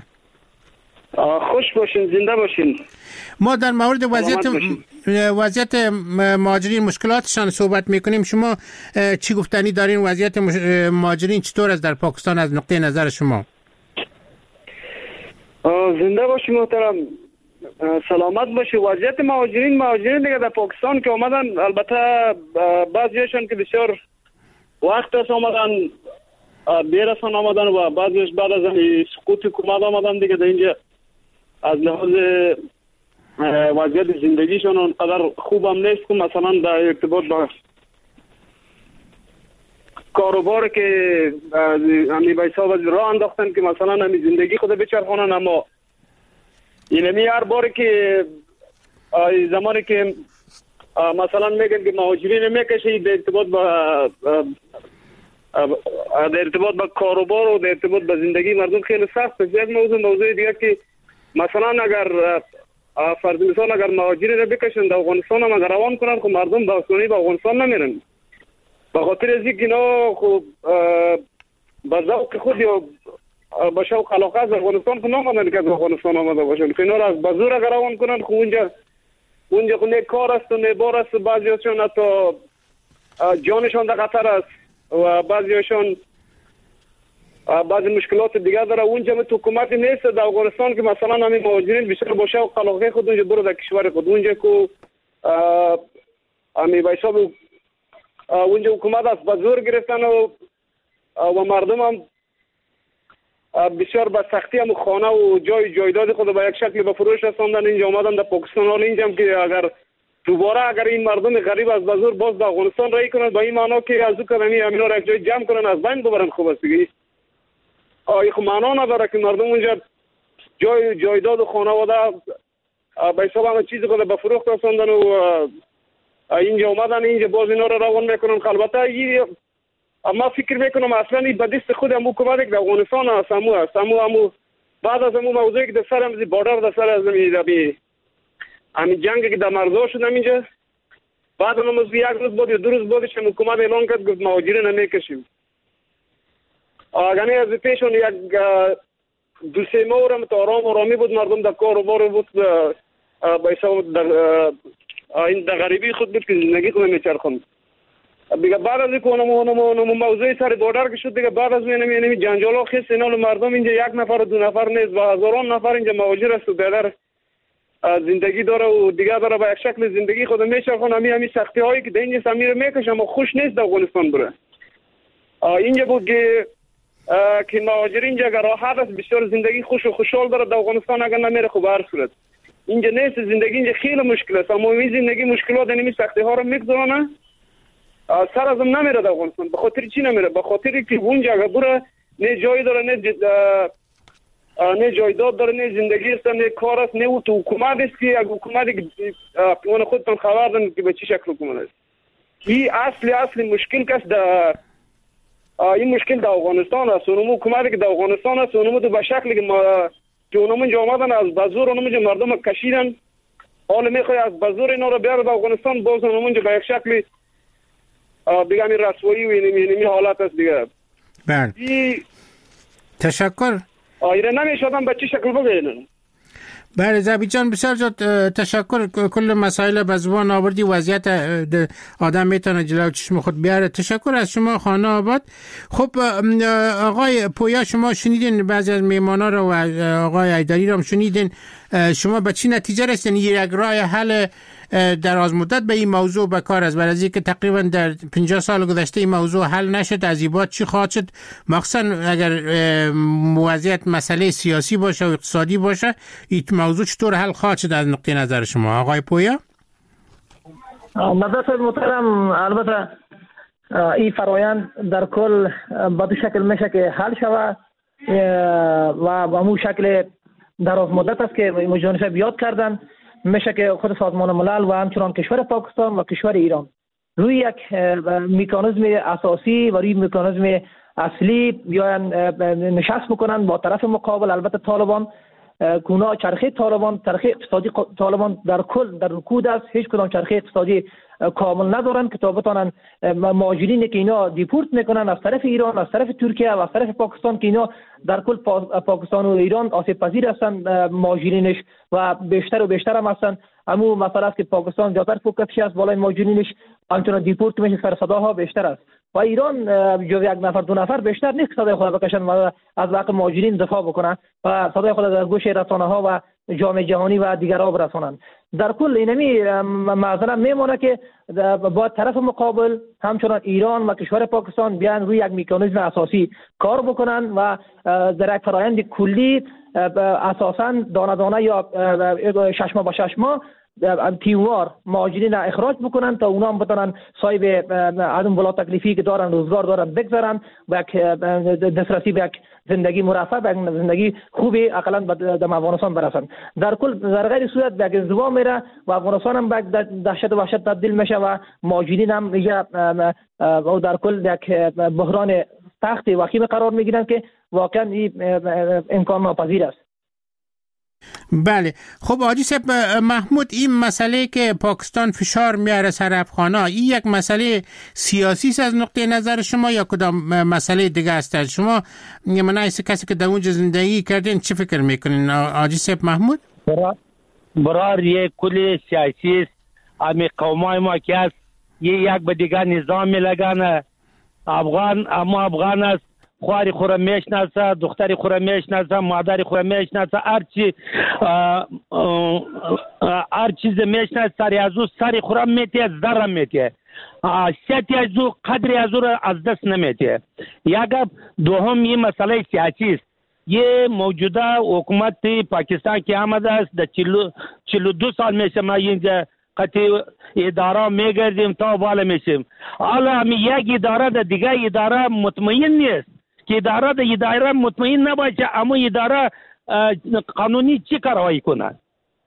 خوش باشین، زنده باشین. ما در مورد وضعیت وضعیت مهاجرین مشکلاتشان صحبت میکنیم. شما چی گفتنی دارین؟ وضعیت مهاجرین چطور است در پاکستان از نقطه نظر شما؟ زنده باشی محترم، سلامت باشی. وضعیت مهاجرین مهاجرین دیگه در پاکستان که آمدن، البته بعضیشون که بسیار وقت است آمدن، بیرسان آمدن و بعضیش بعد از سقوط حکومت آمدن دیگه. در اینجا از لحاظ وضعیت زندگیشون اونقدر خوب هم نیست که مثلا در ارتباط با کاروبار که امی بایسا و راه انداختن که مثلا امی زندگی خود بچرخونن، اما اینمی هر باری که زمانی که مثلا میگن که مهاجرین میکشه در ارتباط با در ارتباط با کاروبار و در ارتباط با زندگی مردم خیلی سخت است. یک موضوع موضوع دیگه که مثلا اگر فرض مثال اگر مهاجرین رو بکشن در افغانستان هم اگر روان کنن که مردم با آسانی به افغانستان نمیرن، به خاطر از اینکه اینا خب با ذوق خود یا با شوق علاقه از افغانستان که نامدن که از افغانستان آمده باشن، که اینا رو از بازور اگر روان کنن که اونجا اونجا که نه کار است و نه بار است، بعضیشون حتی جانشان در خطر است و بعضیشون بعضی مشکلات دیگه داره. اونجا مت حکومت نیست در افغانستان که مثلا همین مهاجرین بیشتر باشه و قلاقه خود اونجا برو در کشور خود اونجا که همین به حساب اونجا حکومت از بزرگ گرفتن و و مردم هم بسیار به سختی هم خانه و جای جایداد خود به یک شکل به فروش رساندن. اینجا آمدن در پاکستان. حال اینجا هم که اگر دوباره اگر این مردم غریب از بزرگ باز در افغانستان رای کنند با این معنا که از او کلمی همینا را یک جای جمع کنن از بین ببرن، خوب است دیگه. آیا خب معنا نداره که مردم اونجا جای جایداد و خانواده به حساب همه چیز خود به فروخت رساندن و اینجا اومدن اینجا باز اینا رو روان میکنن. البته اما فکر میکنم اصلا این به دست خود هم حکومت که در افغانستان هست همو هست همو همو بعد از همو موضوعی که در سر همزی بادر در سر از همین همین جنگی که در مرزا شد اینجا بعد هم از یک روز بود یا دو روز بودش هم حکومت اعلان کرد گفت مهاجرین نمیکشیم. یعنی از پیشون یک دو سه ماه هم تا آرام آرامی بود، مردم در کار و بار بود به حساب این در غریبی خود بود که زندگی خود میچرخوند. دیگه بعد از اینکه اونم موضوع سر بادر که شد دیگه بعد از این نمی جنجالا خیست اینا مردم اینجا یک نفر و دو نفر نیست و هزاران نفر اینجا مهاجر است و در زندگی داره و دیگه داره به یک شکل زندگی خود میچرخونه. همین همین سختی هایی که در اینجا سمیر میکشه اما خوش نیست در افغانستان بره. اینجا بود که که مهاجر اینجا اگر راحت است بسیار زندگی خوش و خوشحال داره در افغانستان اگر نمیره خوب هر صورت اینجا نیست. زندگی اینجا خیلی مشکل است اما این زندگی مشکلات اینمی سختی ها رو میگذرونه سر ازم نمیره در افغانستان. به خاطر چی نمیره؟ به خاطری که اونجا اگر بره نه جایی داره نه ج... نه جایداد داره نه زندگی است نه کار است نه تو حکومت است که اگر حکومتی که اون خودتون خبر دارن که به چی شکل حکومت است. این اصلی اصلی مشکل کس در این مشکل در افغانستان است. اونم حکومتی که در افغانستان است اونم تو به شکلی که ما که اونم اینجا آمدن از بازور اونم اینجا مردم کشیدن حالا میخوای از بازور اینا رو بیاره در افغانستان باز اونم اینجا به یک شکلی دیگه می رسوایی و اینمی حالت است دیگه. بله تشکر. آیره نمیشدم به چی شکل بگیرن. بله زبی جان بسیار جان تشکر. کل مسائل به زبان آوردی، وضعیت آدم میتونه جلو چشم خود بیاره. تشکر از شما خانه آباد. خب آقای پویا شما شنیدین بعضی از میمانا رو و آقای ایدری رو هم شنیدین. شما به چی نتیجه رسیدین؟ یک راه حل دراز مدت به این موضوع به کار است؟ برای اینکه تقریبا در پنجاه سال گذشته این موضوع حل نشد، از این بعد چی خواهد شد؟ مخصوصا اگر وضعیت مسئله سیاسی باشه و اقتصادی باشه این موضوع چطور حل خواهد شد از نقطه نظر شما آقای پویا؟ مدرسه محترم البته این فرایند در کل به دو شکل میشه که حل شود و به مو شکل دراز مدت است که مجانشه بیاد کردن. میشه که خود سازمان ملل و همچنان کشور پاکستان و کشور ایران روی یک مکانیزم اساسی و روی مکانیزم اصلی بیاین نشست بکنن با طرف مقابل. البته طالبان کونا چرخه طالبان چرخه اقتصادی طالبان در کل در رکود است، هیچ کدام چرخه اقتصادی کامل ندارن که تا بتونن مهاجرینی که اینا دیپورت میکنن از طرف ایران، از طرف ترکیه و از طرف پاکستان که اینا در کل پاکستان و ایران آسیب پذیر هستن مهاجرینش و بیشتر و بیشتر هم هستن. امو مثلا است که پاکستان زیادتر فوکسش است بالای مهاجرینش، همچنان دیپورت میشه سر صداها بیشتر است و ایران جز یک نفر دو نفر بیشتر نیست صدای خود بکشن و از حق مهاجرین دفاع بکنن و صدای خود در گوش رسانه ها و جامعه جهانی و دیگرها برسانند. در کل اینمی معذرت میمونه که با طرف مقابل همچنان ایران و کشور پاکستان بیان روی یک مکانیزم اساسی کار بکنن و در یک فرآیند کلی اساسا دانه دانه یا شش ماه با شش ماه تیموار مهاجرین اخراج بکنن تا اونا هم بتونن صاحب عدم بلا تکلیفی که دارن روزگار دارن بگذارن و یک دسترسی به یک زندگی مرفه به یک زندگی خوبی اقلا به افغانستان برسن. در کل در غیر صورت به یک انزوا میره و افغانستان هم به دهشت و وحشت تبدیل میشه و مهاجرین هم میگه در کل یک بحران سخت وخیم قرار میگیرن که واقعا این امکان ناپذیر است. بله خب حاجی صاحب محمود، این مسئله که پاکستان فشار میاره سر افغانا این یک مسئله سیاسی است از نقطه نظر شما یا کدام مسئله دیگه است؟ شما من ایسه کسی که در اونجا زندگی کردین چه فکر میکنین حاجی صاحب محمود؟ برار, برار یک کل سیاسی است. امی قومای ما که است یک به دیگه نظام لگانه افغان اما افغان است خواری خورا میشناسه، دختری خورا میشناسه، مادری خورا میشناسه، هر چی هر چیز میشناسه، سری از او سری خورا میته، ذره میته، سیاتی از او قدری از او را از دست نمیته. یک دوم این مسئله سیاسی است. یه موجوده حکومت پاکستان که آمده است در چلو دو سال میشه ما اینجا قطعی اداره میگردیم تا بالا میشیم. حالا همی یک اداره در دیگه اداره مطمئن نیست که اداره در اداره مطمئن نباشه اما اداره قانونی چی کارایی کنه.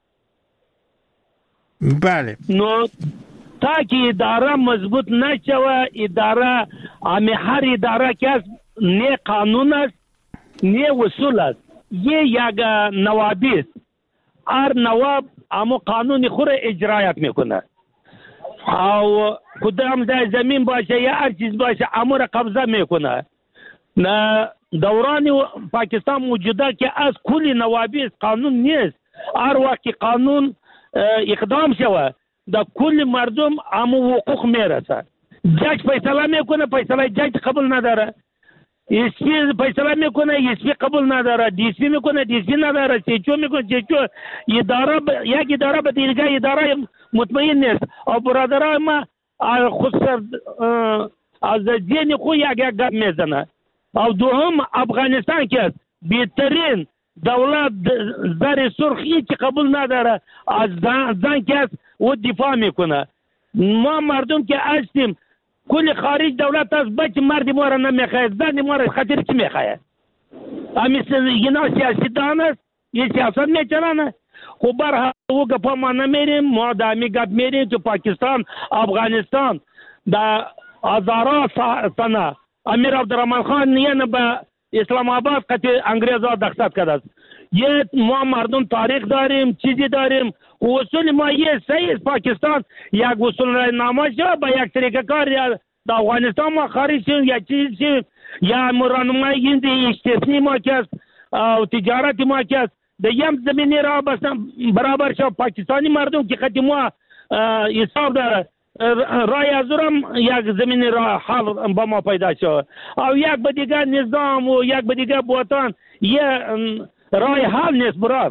بله نو تا که اداره مضبوط نشوه اداره همی هر اداره که است نه قانون است نه وصول است. یه یک نوابی است. هر نواب اما قانون خود اجرایت میکنه او کدام در زمین باشه یا هر چیز باشه اما را قبضه میکنه. نه دوران پاکستان موجوده که از کلی نوابی قانون نیست. هر وقت قانون اقدام شوه در کل مردم اما حقوق میرسه. جج فیصله میکنه، فیصله جج قبول نداره. اسپی فیصله میکنه، اسپی قبول نداره. دیسپی میکنه، دیسپی نداره. سیچو میکنه، سیچو. اداره ب... یک اداره به دیگه اداره مطمئن نیست. او برادرای ما خود از دین خود یک یک گپ میزنه. او دوم افغانستان که بهترین دولت زر سرخ هیچ قبول نداره. از زن که او دفاع میکنه. ما مردم که هستیم کل خارج دولت از بچه مردی ما را نمیخواه، زنی ما را خاطر چی میخواه؟ امی اینا سیاسی دان است، یه سیاست میچنانه. خب برها او گپا ما نمیریم، ما دا امی گپ میریم تو پاکستان، افغانستان دا هزارا سنه امیر عبدالرحمن خان یعنی به اسلام آباد قطع انگریز ها دخصت کرده است. یه ما مردم تاریخ داریم، چیزی داریم. اصول ما یه سیز پاکستان یک اصول نامه شد با یک طریقه کار یا در افغانستان ما خارج شیم یا چیز شیم یا مرانمای این دی اشتفنی ما کست و تجارت ما کست در یم زمینی را بسن برابر شد پاکستانی مردم که خطی ما حساب داره رای ازورم یک زمینی را حال با ما پیدا شد او یک به دیگه نظام و یک به دیگه بوتان یه رای حال نیست برار.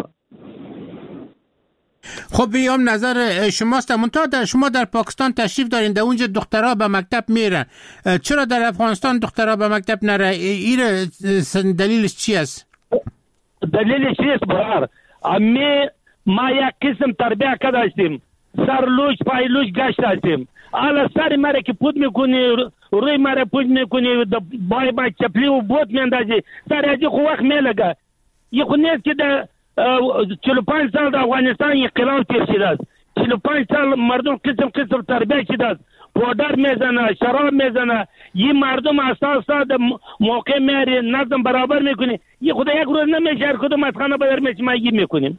خب بیام نظر شماست. منتها در شما در پاکستان تشریف دارین، در اونجا دخترها به مکتب میرن، چرا در افغانستان دخترها به مکتب نره؟ این دلیلش چی است؟ دلیلش چی است برار؟ امی ما یک قسم تربیه کرده هستیم، سرلوش پایلوش گشت هستیم. حالا سر مره که پود میکنی روی مره پود میکنی بای بای چپلی و بوت میندازی سر ازی خو وقت میلگه. یه خو نیست که در چلو پنج سال در افغانستان انقلاب تیر شده است. چلو پنج سال مردم قسم قسم تربیه شده است، پودر میزنه، شراب میزنه. یه مردم اساس در موقع میاری نظم برابر میکنی. یه خدا یک روز نمیشه هر کدوم از خانه بدر میشه ما یه میکنیم.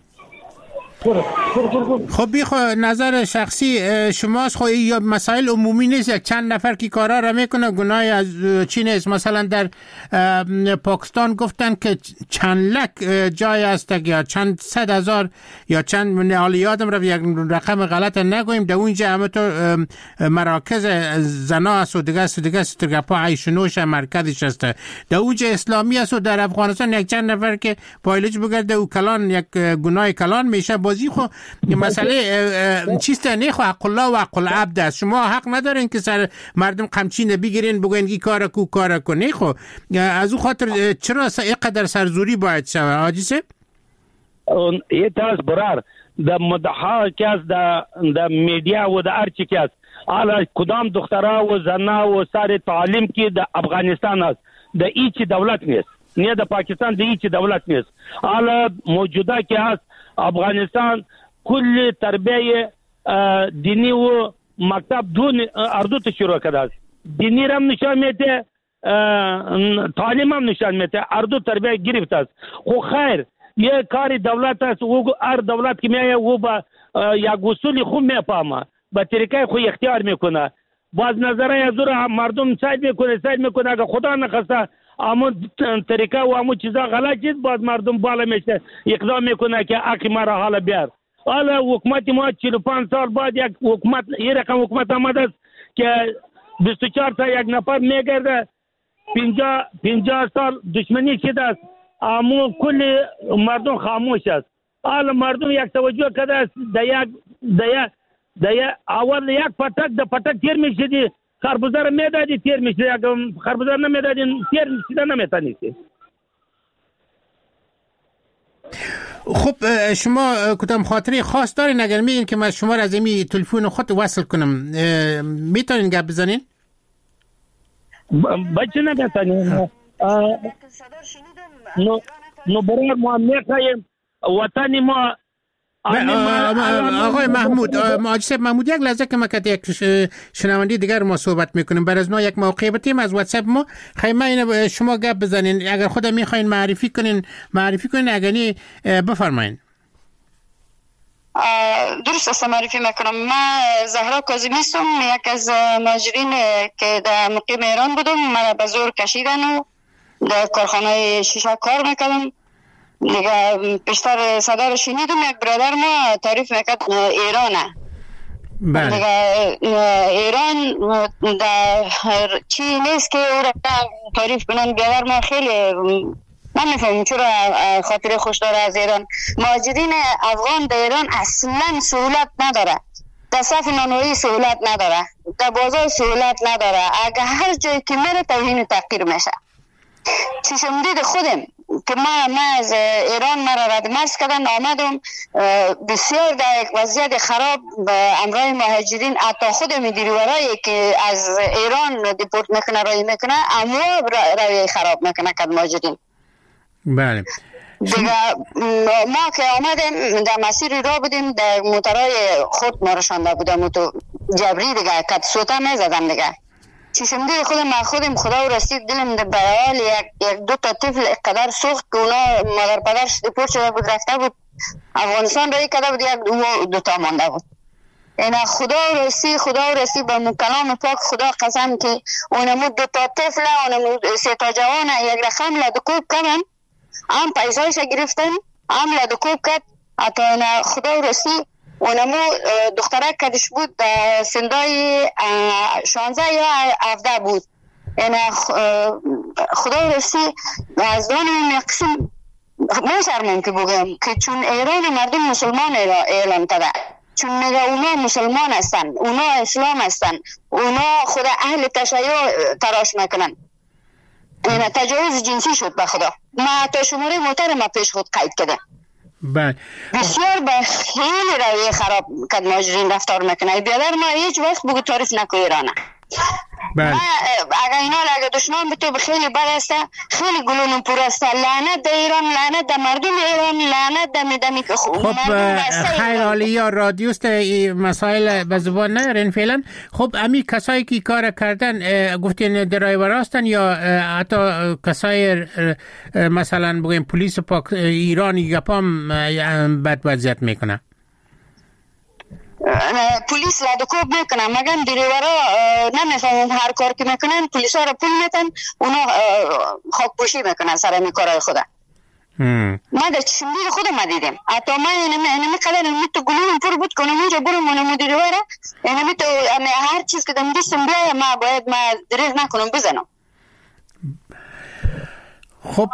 خب بیخو نظر شخصی شماست. خب یا مسائل عمومی نیست، یک چند نفر که کارا را میکنه گناه از چی نیست. مثلا در پاکستان گفتن که چند لک جای است یا چند صد هزار یا چند من یادم را یک رقم غلط نگویم در اونجا همه تو مراکز زنا است و دیگه است و دیگه است گپا عیش و نوش مرکزش است. در اونجا اسلامی است و در افغانستان یک چند نفر که پایلوچ بگرده و کلان یک گناه کلان میشه. بازی خو مسئله چیست نه خو حق الله و حق العبد است. شما حق ندارین که سر مردم قمچین بگیرین بگین کی کار کو کار کنی. خو از او خاطر چرا اینقدر سرزوری باید شوه حاجیسه؟ یه تاس برار د مدحا کس د د میډیا و د ارچ کس حالا کدام دخترها و زنا و سر تعلیم کې د افغانستان است، د هیچ دولت نیست، نه د پاکستان د هیچ دولت نیست. حالا موجوده که هست افغانستان کل تربیه دینی و مکتب دون اردو تا شروع کرده است. دینی رم نشان میده، تعلیم هم نشان میده، اردو تربیه گرفته است. خو خیر یه کاری دولت است، او هر دولت که میایه او با یک اصول خوب میفهمه، با طریقه خو اختیار میکنه. باز نظره ازور مردم ساید میکنه ساید میکنه اگه خدا نخواسته اما طریقه و اما چیزا غلط چیز باز مردم بالا میشه اقدام میکنه که حق ما را حالا بیار. حالا حکومت ما چهل و پنج سال بعد یک حکومت این رقم حکومت آمده است که بیست و چهار تا یک نفر میگرده پنجاه پنجاه سال دشمنی شده است، اما کل مردم خاموش است. حالا مردم یک توجه کرده است در یک در یک در یک اول یک پتک در پتک تیر میشدی، خربوزه رو میدادی تیر میشدی، اگر خربوزه نمیدادی تیر میشده نمیتونستی. خب شما کدام خاطره خاص دارین؟ اگر میگین که من شما را از این تلفن خود وصل کنم میتونین گپ بزنین؟ بچه نمیتونین. نو نو برای ما میخوایم وطن ما. آقای محمود ماجد محمود، یک لحظه که ما که یک شنوندی دیگر ما صحبت میکنیم، بعد از ما یک موقع بتیم از واتساپ ما خیلی اینو شما گپ بزنین، اگر خود میخواین معرفی کنین معرفی کنین، اگر نی بفرمایین. درست است، معرفی میکنم. من زهرا کاظمی هستم، یک از مهاجرین که در مقیم ایران بودم. من به زور کشیدن و در کارخانه شیشه کار میکردم دیگه. بیشتر صدا رو شنیدم، یک برادر ما تعریف میکرد ایرانه. بله. دیگه ایران در چی نیست که او را تعریف کنن. برادر ما خیلی من میفهمم چرا خاطر خوش داره از ایران. مهاجرین افغان در ایران اصلا سهولت نداره، در صف نانوایی سهولت نداره، در بازار سهولت نداره. اگه هر جایی که میره توهین و تحقیر میشه. چشم دید خودم که من, من از ایران مرا رد مرز کردن آمدم، بسیار در یک وضعیت خراب امرای مهاجرین، حتی خودم دیروارایی که از ایران دیپورت میکنه رای میکنه اما روی خراب میکنه کد مهاجرین. بله. دیگه ما که آمدیم در مسیر را بودیم، در موترهای خود ما رشانده بودم تو جبری دیگه کد سوتا میزدم دیگه. چشم دید خودم من خودم خدا و رسید دلم در بیال یک, یک دو تا طفل اقدر سوخت که اونا مادر پدرش دیپورت شده بود رفته بود افغانستان رایی کده بود، یک دو, دو تا مانده بود. اینا خدا و رسی خدا و رسی با کلام پاک خدا قسم که اونمو دو تا طفل اونمو سه تا جوان یک رقم لدکوب کردن، هم پیسایش گرفتن هم لدکوب کرد. حتی اینا خدا و رسی اونمو دخترک کدش بود سندای شانزه یا هفده بود. یعنی خدا رسی از دانم یک قسم میشرمم که بگم که چون ایران مردم مسلمان اعلام کرده، چون میگه اونا مسلمان هستن، اونا اسلام هستن، اونا خود اهل تشیع تراش میکنن. یعنی تجاوز جنسی شد به خدا. ما تا شماره موتر ما پیش خود قید کردم. بله. بسیار به خیلی روی خراب کد مهاجرین رفتار میکنه. بیادر ما هیچ وقت بگو تعریف نکو ایرانه. بله. اگر اینا اگر دشمن به تو خیلی بد است، خیلی گلون پر است. لعنت در ایران، لعنت در مردم ایران، لعنت در میدمی که خوب. خب خیر حالی یا رادیوست مسائل به زبان نیارین فعلا. خب امی کسایی که کار کردن گفتین درایور هستن یا حتی کسای مثلا بگیم پلیس پاک ایرانی گپام بد وضعیت میکنه؟ پلیس لدکوب میکنن، مگم دریورا نمیفهمم هر کار که میکنن پلیس ها را پول میتن، اونا خاک پوشی میکنن سر امی کارهای خوده. ما در چشم دید خودم دیدیم. حتی ما اینمی قدر اینمی تو گلوم پر بود کنم اونجا برم اونمو دریورا اینمی تو هر چیز که دم دستم بیای ما باید ما دریغ نکنم بزنم. خب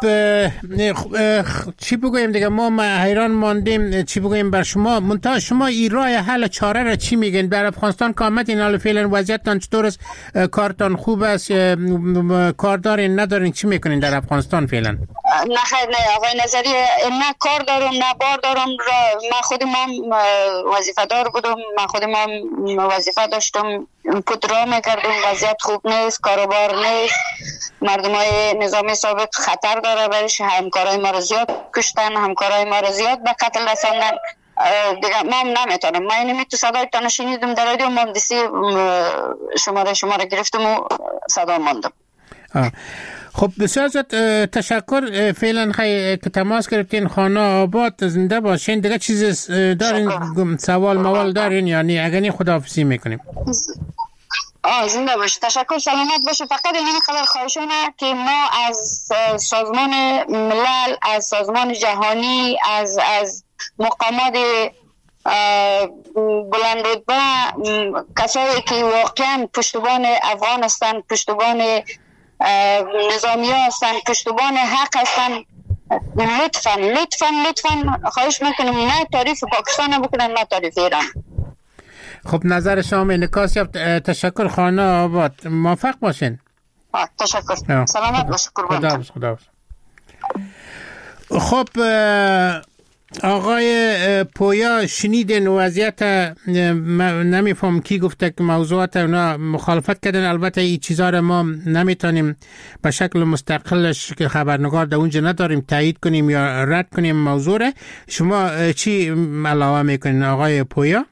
چی بگویم دیگه، ما حیران ماندیم چی بگویم بر شما. منتها شما این راه حل چاره را چی میگین؟ در افغانستان که آمدین حالا فعلا وضعیتتان چطور است؟ کارتان خوب است؟ کار دارین ندارین؟ چی میکنین در افغانستان فعلا؟ نه خیر نه آقای نظری، نه کار دارم نه بار دارم. من خودم هم وظیفه دار بودم، من خودم هم وظیفه داشتم، پودرا میکردم. وضعیت خوب نیست، کاروبار نیست، مردم های نظام ثابت خطر داره برش. همکارای ما رو زیاد کشتن، همکارای ما رو زیاد به قتل رساندن. دیگه ما هم نمیتونم. من اینمی تو صدای تانو شنیدم در رادیو، ما دستی شماره شماره گرفتم و صدا ماندم. آه. خب بسیار زیاد تشکر. فعلا خیلی که تماس گرفتین. خانه آباد، زنده باشین. دیگه چیز دارین؟ سوال موال دارین یعنی اگه خداحافظی میکنیم؟ آه زنده باشه، تشکر، سلامت باشه. فقط این خبر خواهشانه که ما از سازمان ملل، از سازمان جهانی، از از مقامات بلند رتبه، کسایی که واقعا پشتبان افغان هستند، پشتبان نظامی ها هستن، پشتبان حق هستن، لطفا لطفا لطفا خواهش میکنم نه تعریف پاکستان بکنن نه تعریف ایران. خب نظر شما انعکاس یافت. تشکر خانه آباد، موفق باشین. تشکر، سلامت باش قربان. خدا حافظ. خدا حافظ. خب آقای پویا شنیدین وضعیت، نمیفهم کی گفته که موضوعات اونا مخالفت کردن. البته این چیزا رو ما نمیتونیم به شکل مستقلش که خبرنگار در اونجا نداریم تایید کنیم یا رد کنیم موضوع رو. شما چی علاوه میکنین آقای پویا؟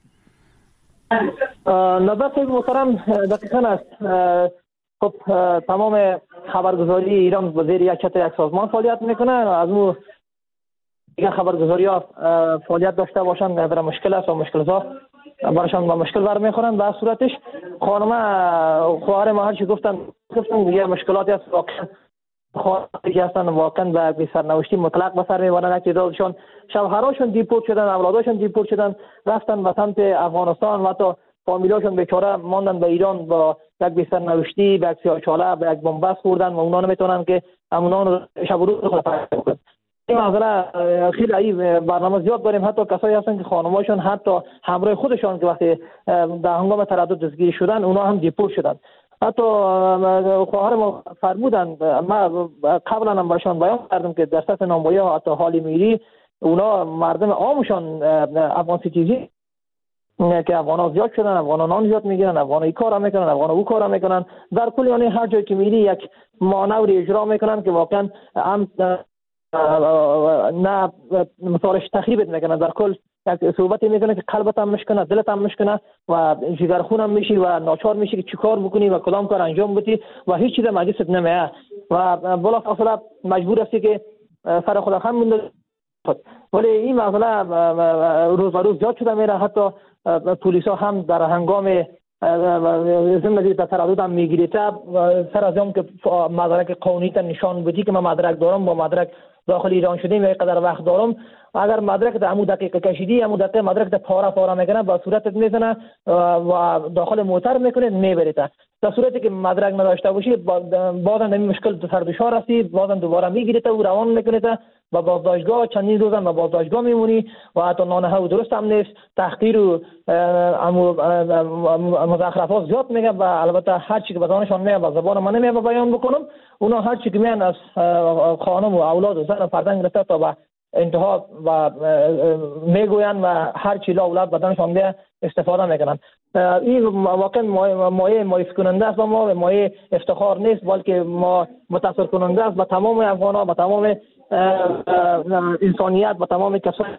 نظر محترم دقیقاً است. خب تمام خبرگزاری ایران به زیر یک چتر یک سازمان فعالیت میکنه. از اون دیگه خبرگزاری ها فعالیت داشته باشند در مشکل است و مشکلات براشان با مشکل برمیخورن. در صورتش خانم خواهر ما هر چی گفتن گفتن دیگه مشکلاتی است واقعا خواهری هستن واقعا به سرنوشتی مطلق به سر میبرن. اکیدادشون شوهراشون دیپورت شدن، اولاداشون دیپورت شدن، رفتن به سمت افغانستان و حتی فامیلاشون بیچاره ماندن به ایران با یک به سرنوشتی، به یک سیاه‌چاله، به یک بنبست خوردن و اونا نمیتونن که امونان شب و روز خود کنن. این مسئله خیلی ای برنامه زیاد داریم. حتی کسایی هستن که خانماشون حتی همراه خودشان که وقتی در هنگام تردد دستگیری شدن اونا هم دیپورت شدن. حتی خواهر ما فرمودن، ما قبلا هم برشان بیان کردم که در سطح نامبایی ها حتی حالی میری اونا مردم عامشان افغان ستیزی که افغان ها زیاد شدن، افغان ها نان زیاد میگیرن، افغان ها ای کار هم میکنن، افغان ها او کار هم میکنن. در کل یعنی هر جای که میری یک مانوری اجرا میکنن که واقعا هم نه مثالش تخریبت میکنن. در کل یک صحبتی میکنه که قلبت هم مشکنه، دلت هم مشکنه و جگرخون هم میشی و ناچار میشی که چی کار بکنی و کدام کار انجام بدی و هیچ چیز مجلست نمیه و بلا فاصله مجبور هستی که سر خود خم مونده. ولی این مسئله روز به روز زیاد شده میره. حتی پلیس ها هم در هنگام زندگی در تردد هم میگیری تا سر از اون که مدرک قانونی تا نشان بدی که من مدرک دارم، با مدرک داخل ایران شدیم و قدر وقت دارم، اگر مدرک در همون دقیقه کشیدی همون دقیقه مدرک در پاره پاره میکنه با صورتت میزنه و داخل موتر میکنه میبرید. در صورتی که مدرک نداشته باشی بازم در این مشکل سردشار هستی، بازم دوباره میگیرید و روان میکنید و بازداشتگاه چندین روز هم بازداشتگاه میمونی و حتی نانه و درست هم نیست، تحقیر و مزخرفات زیاد میگه و البته هر چی که بدانشان میگه و زبان من نمیگه بیان بکنم. اونا هر چی که میگن از خانم و اولاد و زن و فرزند گرفته تا به انتها و میگوین و هر چی لا اولاد بدنشان میگه استفاده میکنن. این واقعا مایه مایوس کننده است و ما مایه افتخار نیست، بلکه ما متاثر کننده است به تمام افغان‌ها، به تمام انسانیت، به تمام کسانی.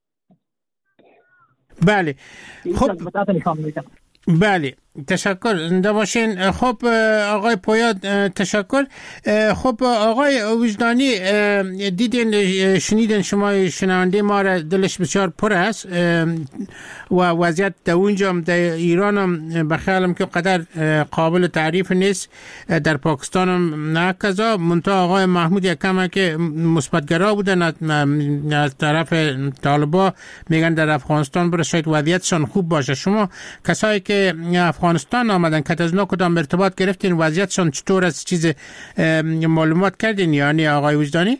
بله خب بله تشکر زنده باشین. خب آقای پویا تشکر. خب آقای وجدانی دیدین شنیدین شما شنونده ما را دلش بسیار پر است و وضعیت در اونجا در ایران هم بخیالم که قدر قابل تعریف نیست، در پاکستان هم نه کذا. منتها آقای محمود یکم که مثبتگرا بودن از طرف طالبا میگن در افغانستان برای شاید وضعیتشان خوب باشه. شما کسایی که افغانستان آمدن که از اونا کدام ارتباط گرفتین، وضعیتشان چطور است، چیز معلومات کردین یعنی آقای وجدانی؟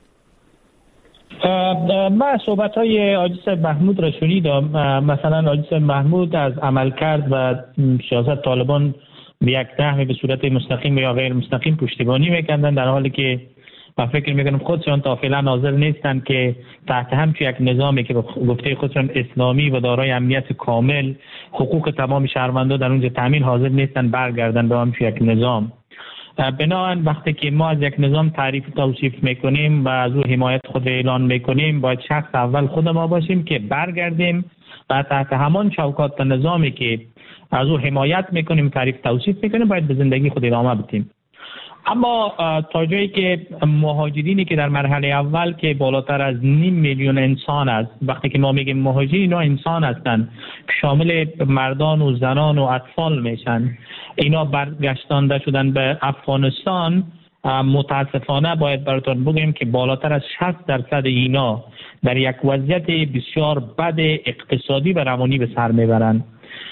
من صحبت های آجیس محمود را شنیدم. مثلا آجیس محمود از عملکرد و سیاست طالبان به یک نحوی به صورت مستقیم یا غیر مستقیم پشتیبانی میکردن، در حالی که من فکر میکنم خودشان تا فعلا حاضر نیستن که تحت همچون یک نظامی که گفته خودشان اسلامی و دارای امنیت کامل، حقوق تمام شهروندان در اونجا تامین، حاضر نیستن برگردن به همچون یک نظام. بنابراین وقتی که ما از یک نظام تعریف توصیف میکنیم و از او حمایت خود اعلان میکنیم، باید شخص اول خود ما باشیم که برگردیم و تحت همان چوکات نظامی که از او حمایت میکنیم، تعریف توصیف میکنیم، باید به زندگی خود ادامه بدیم. اما تا جایی که مهاجرینی که در مرحله اول که بالاتر از نیم میلیون انسان است، وقتی که ما میگیم مهاجرین، اینا انسان هستند، شامل مردان و زنان و اطفال میشن، اینا برگشتانده شدن به افغانستان. متاسفانه باید براتون بگیم که بالاتر از شصت درصد اینا در یک وضعیت بسیار بد اقتصادی و روانی به سر میبرند.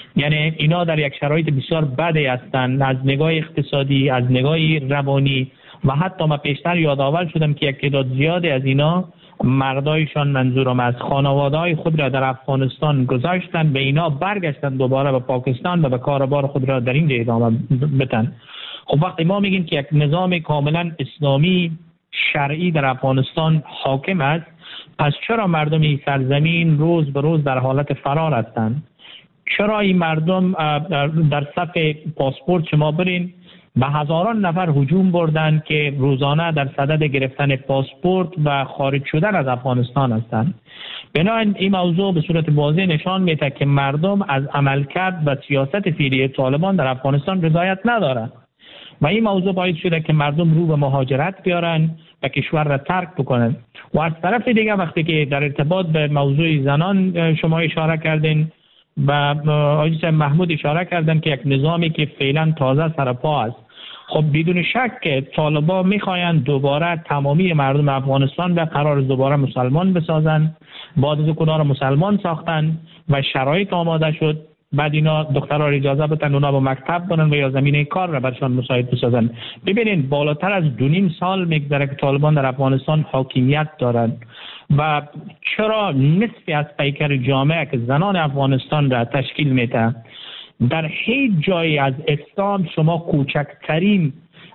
یعنی اینا در یک شرایط بسیار بدی هستند، از نگاه اقتصادی، از نگاه روانی، و حتی ما پیشتر یادآور شدم که یک تعداد زیادی از اینا مردایشان، منظورم از خانواده‌های خود را در افغانستان گذاشتن، به اینا برگشتن دوباره به پاکستان و به کاربار خود را در اینجا ادامه بدن. خب وقتی ما میگیم که یک نظام کاملا اسلامی شرعی در افغانستان حاکم است، پس چرا مردم این سرزمین روز به روز در حالت فرار هستند؟ چرا این مردم در صف پاسپورت شما برین به هزاران نفر هجوم بردن که روزانه در صدد گرفتن پاسپورت و خارج شدن از افغانستان هستند؟ بنابراین این موضوع به صورت واضح نشان میده که مردم از عملکرد و سیاست فعلی طالبان در افغانستان رضایت ندارند و این موضوع باعث شده که مردم رو به مهاجرت بیارن و کشور را ترک بکنن. و از طرف دیگه وقتی که در ارتباط به موضوع زنان شما اشاره کردین و آقای محمود اشاره کردن که یک نظامی که فعلا تازه سرپا است، خب بدون شک که طالبان میخواین دوباره تمامی مردم افغانستان را قرار دوباره مسلمان بسازن. بعد از کنار مسلمان ساختن و شرایط آماده شد، بعد اینا دخترها را اجازه بدن اونا با مکتب برن و یا زمینه کار را برشان مساعد بسازن. ببینید بالاتر از دو نیم سال میگذره که طالبان در افغانستان حاکمیت دارند و چرا نصفی از پیکر جامعه که زنان افغانستان را تشکیل میده در هیچ جایی از اسلام شما کوچکترین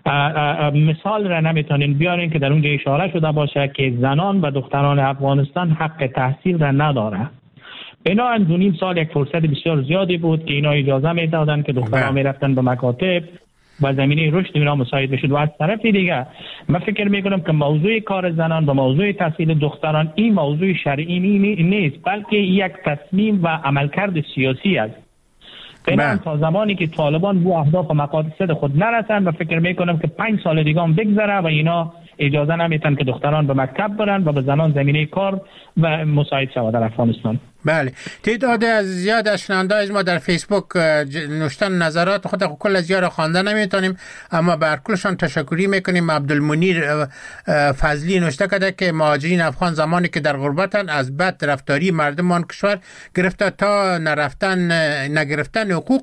مثال را نمیتونین بیارین که در اونجا اشاره شده باشه که زنان و دختران افغانستان حق تحصیل را نداره. بنابراین دو نیم سال یک فرصت بسیار زیادی بود که اینا اجازه میدادن که دخترها میرفتن به مکاتب و زمینه رشد اینا مساعد بشد. و از طرف دیگه من فکر میکنم که موضوع کار زنان و موضوع تحصیل دختران این موضوع شرعی نیست، بلکه یک تصمیم و عملکرد سیاسی است. بنابراین تا زمانی که طالبان به اهداف و مقاصد خود نرسن و فکر میکنم که پنج سال دیگه هم بگذره و اینا اجازه نمیتن که دختران به مکتب برن و به زنان زمینه کار و مساعد شود در افغانستان. بله، تعداد از زیاد از شنونده از ما در فیسبوک نوشتن نظرات خود کل از یار خوانده نمیتونیم، اما بر کلشان تشکری میکنیم. عبدالمنیر فضلی نوشته کرده که مهاجرین افغان زمانی که در غربتن از بد رفتاری مردم آن کشور گرفته تا نرفتن نگرفتن حقوق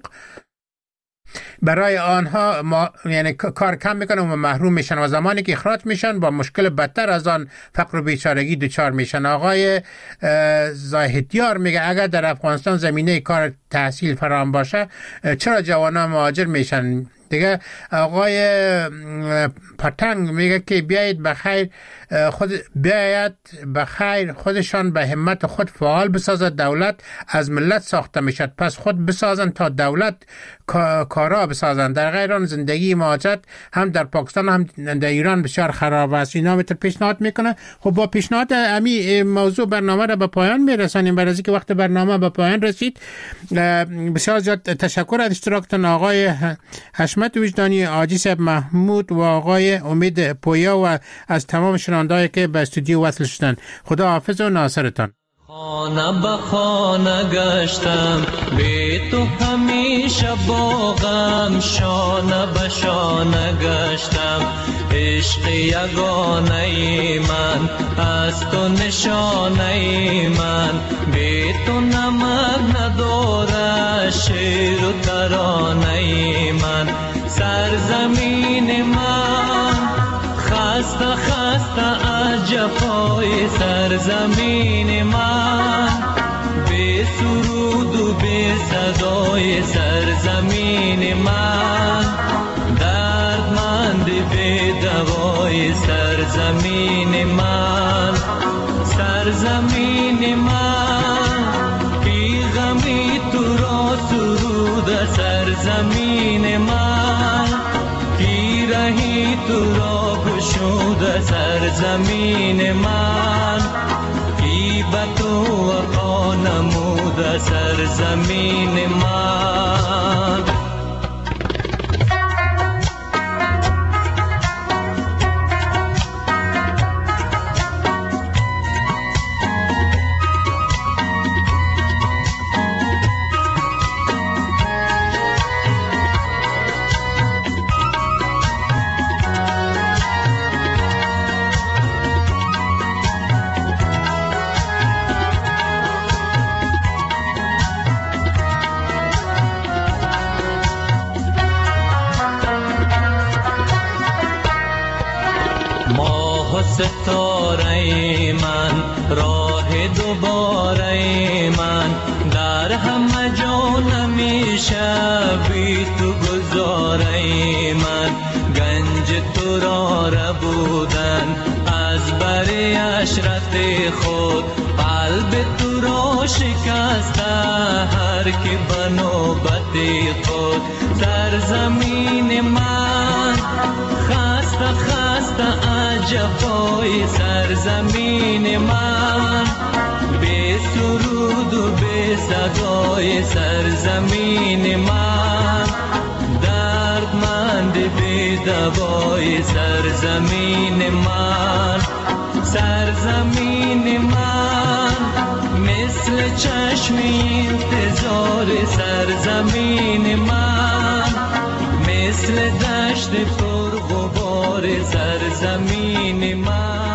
برای آنها ما یعنی کار کم میکنن و محروم میشن و زمانی که اخراج میشن با مشکل بدتر از آن فقر و بیچارگی دچار میشن. آقای زاهدیار میگه اگر در افغانستان زمینه کار تحصیل فراهم باشه چرا جوانان مهاجر میشن؟ دیگه آقای پتنگ میگه که بیایید بخیر خود بیاید بخیر خودشان به همت خود فعال بسازد، دولت از ملت ساخته میشد پس خود بسازن تا دولت کارا بسازن. در غیر آن زندگی مهاجرت هم در پاکستان هم در ایران بسیار خراب است. اینا میتر پیشنهاد میکنه. خب با پیشنهاد امی موضوع برنامه را به پایان میرسانیم. برای اینکه وقت برنامه به پایان رسید بسیار زیاد تشکر از اشتراکتان آقای حشمت وجدانی، حاجی صاحب محمود و آقای امید پویا و از تمام شنوندهایی که به استودیو وصل شدن. خدا حافظ و ناصرتان. خانه به خانه گشتم بی تو همیشه با غم، شانه به شانه گشتم عشق یگانه من از تو نشانه من، بی تو نمک نداره شعر و ترانه من، سرزمین من خسته خسته از جفای سرزمین من، بی سرود و بی صدای سرزمین من، دردمند بی دوای سرزمین من، سرزمین من بی غمی تو را سرود سرزمین من، پیرهی تو را گشود سرزمین من، غیبت و وفا نمود سرزمین من. ستاره من، راه دوباره من، در همه جا نمیشه بی تو گذاره من. گنج تو را ربودن از بری عشرت خود، قلب تو را شکسته هر کی بنوبت خود. سرزمین من خسته خسته عجبای سرزمین من، بی سرود و بی صدای سرزمین من، دردمند بی دوای سرزمین من. سرزمین من مثل چشم انتظار سرزمین من، مثل دشت پر غبار سرزمین من.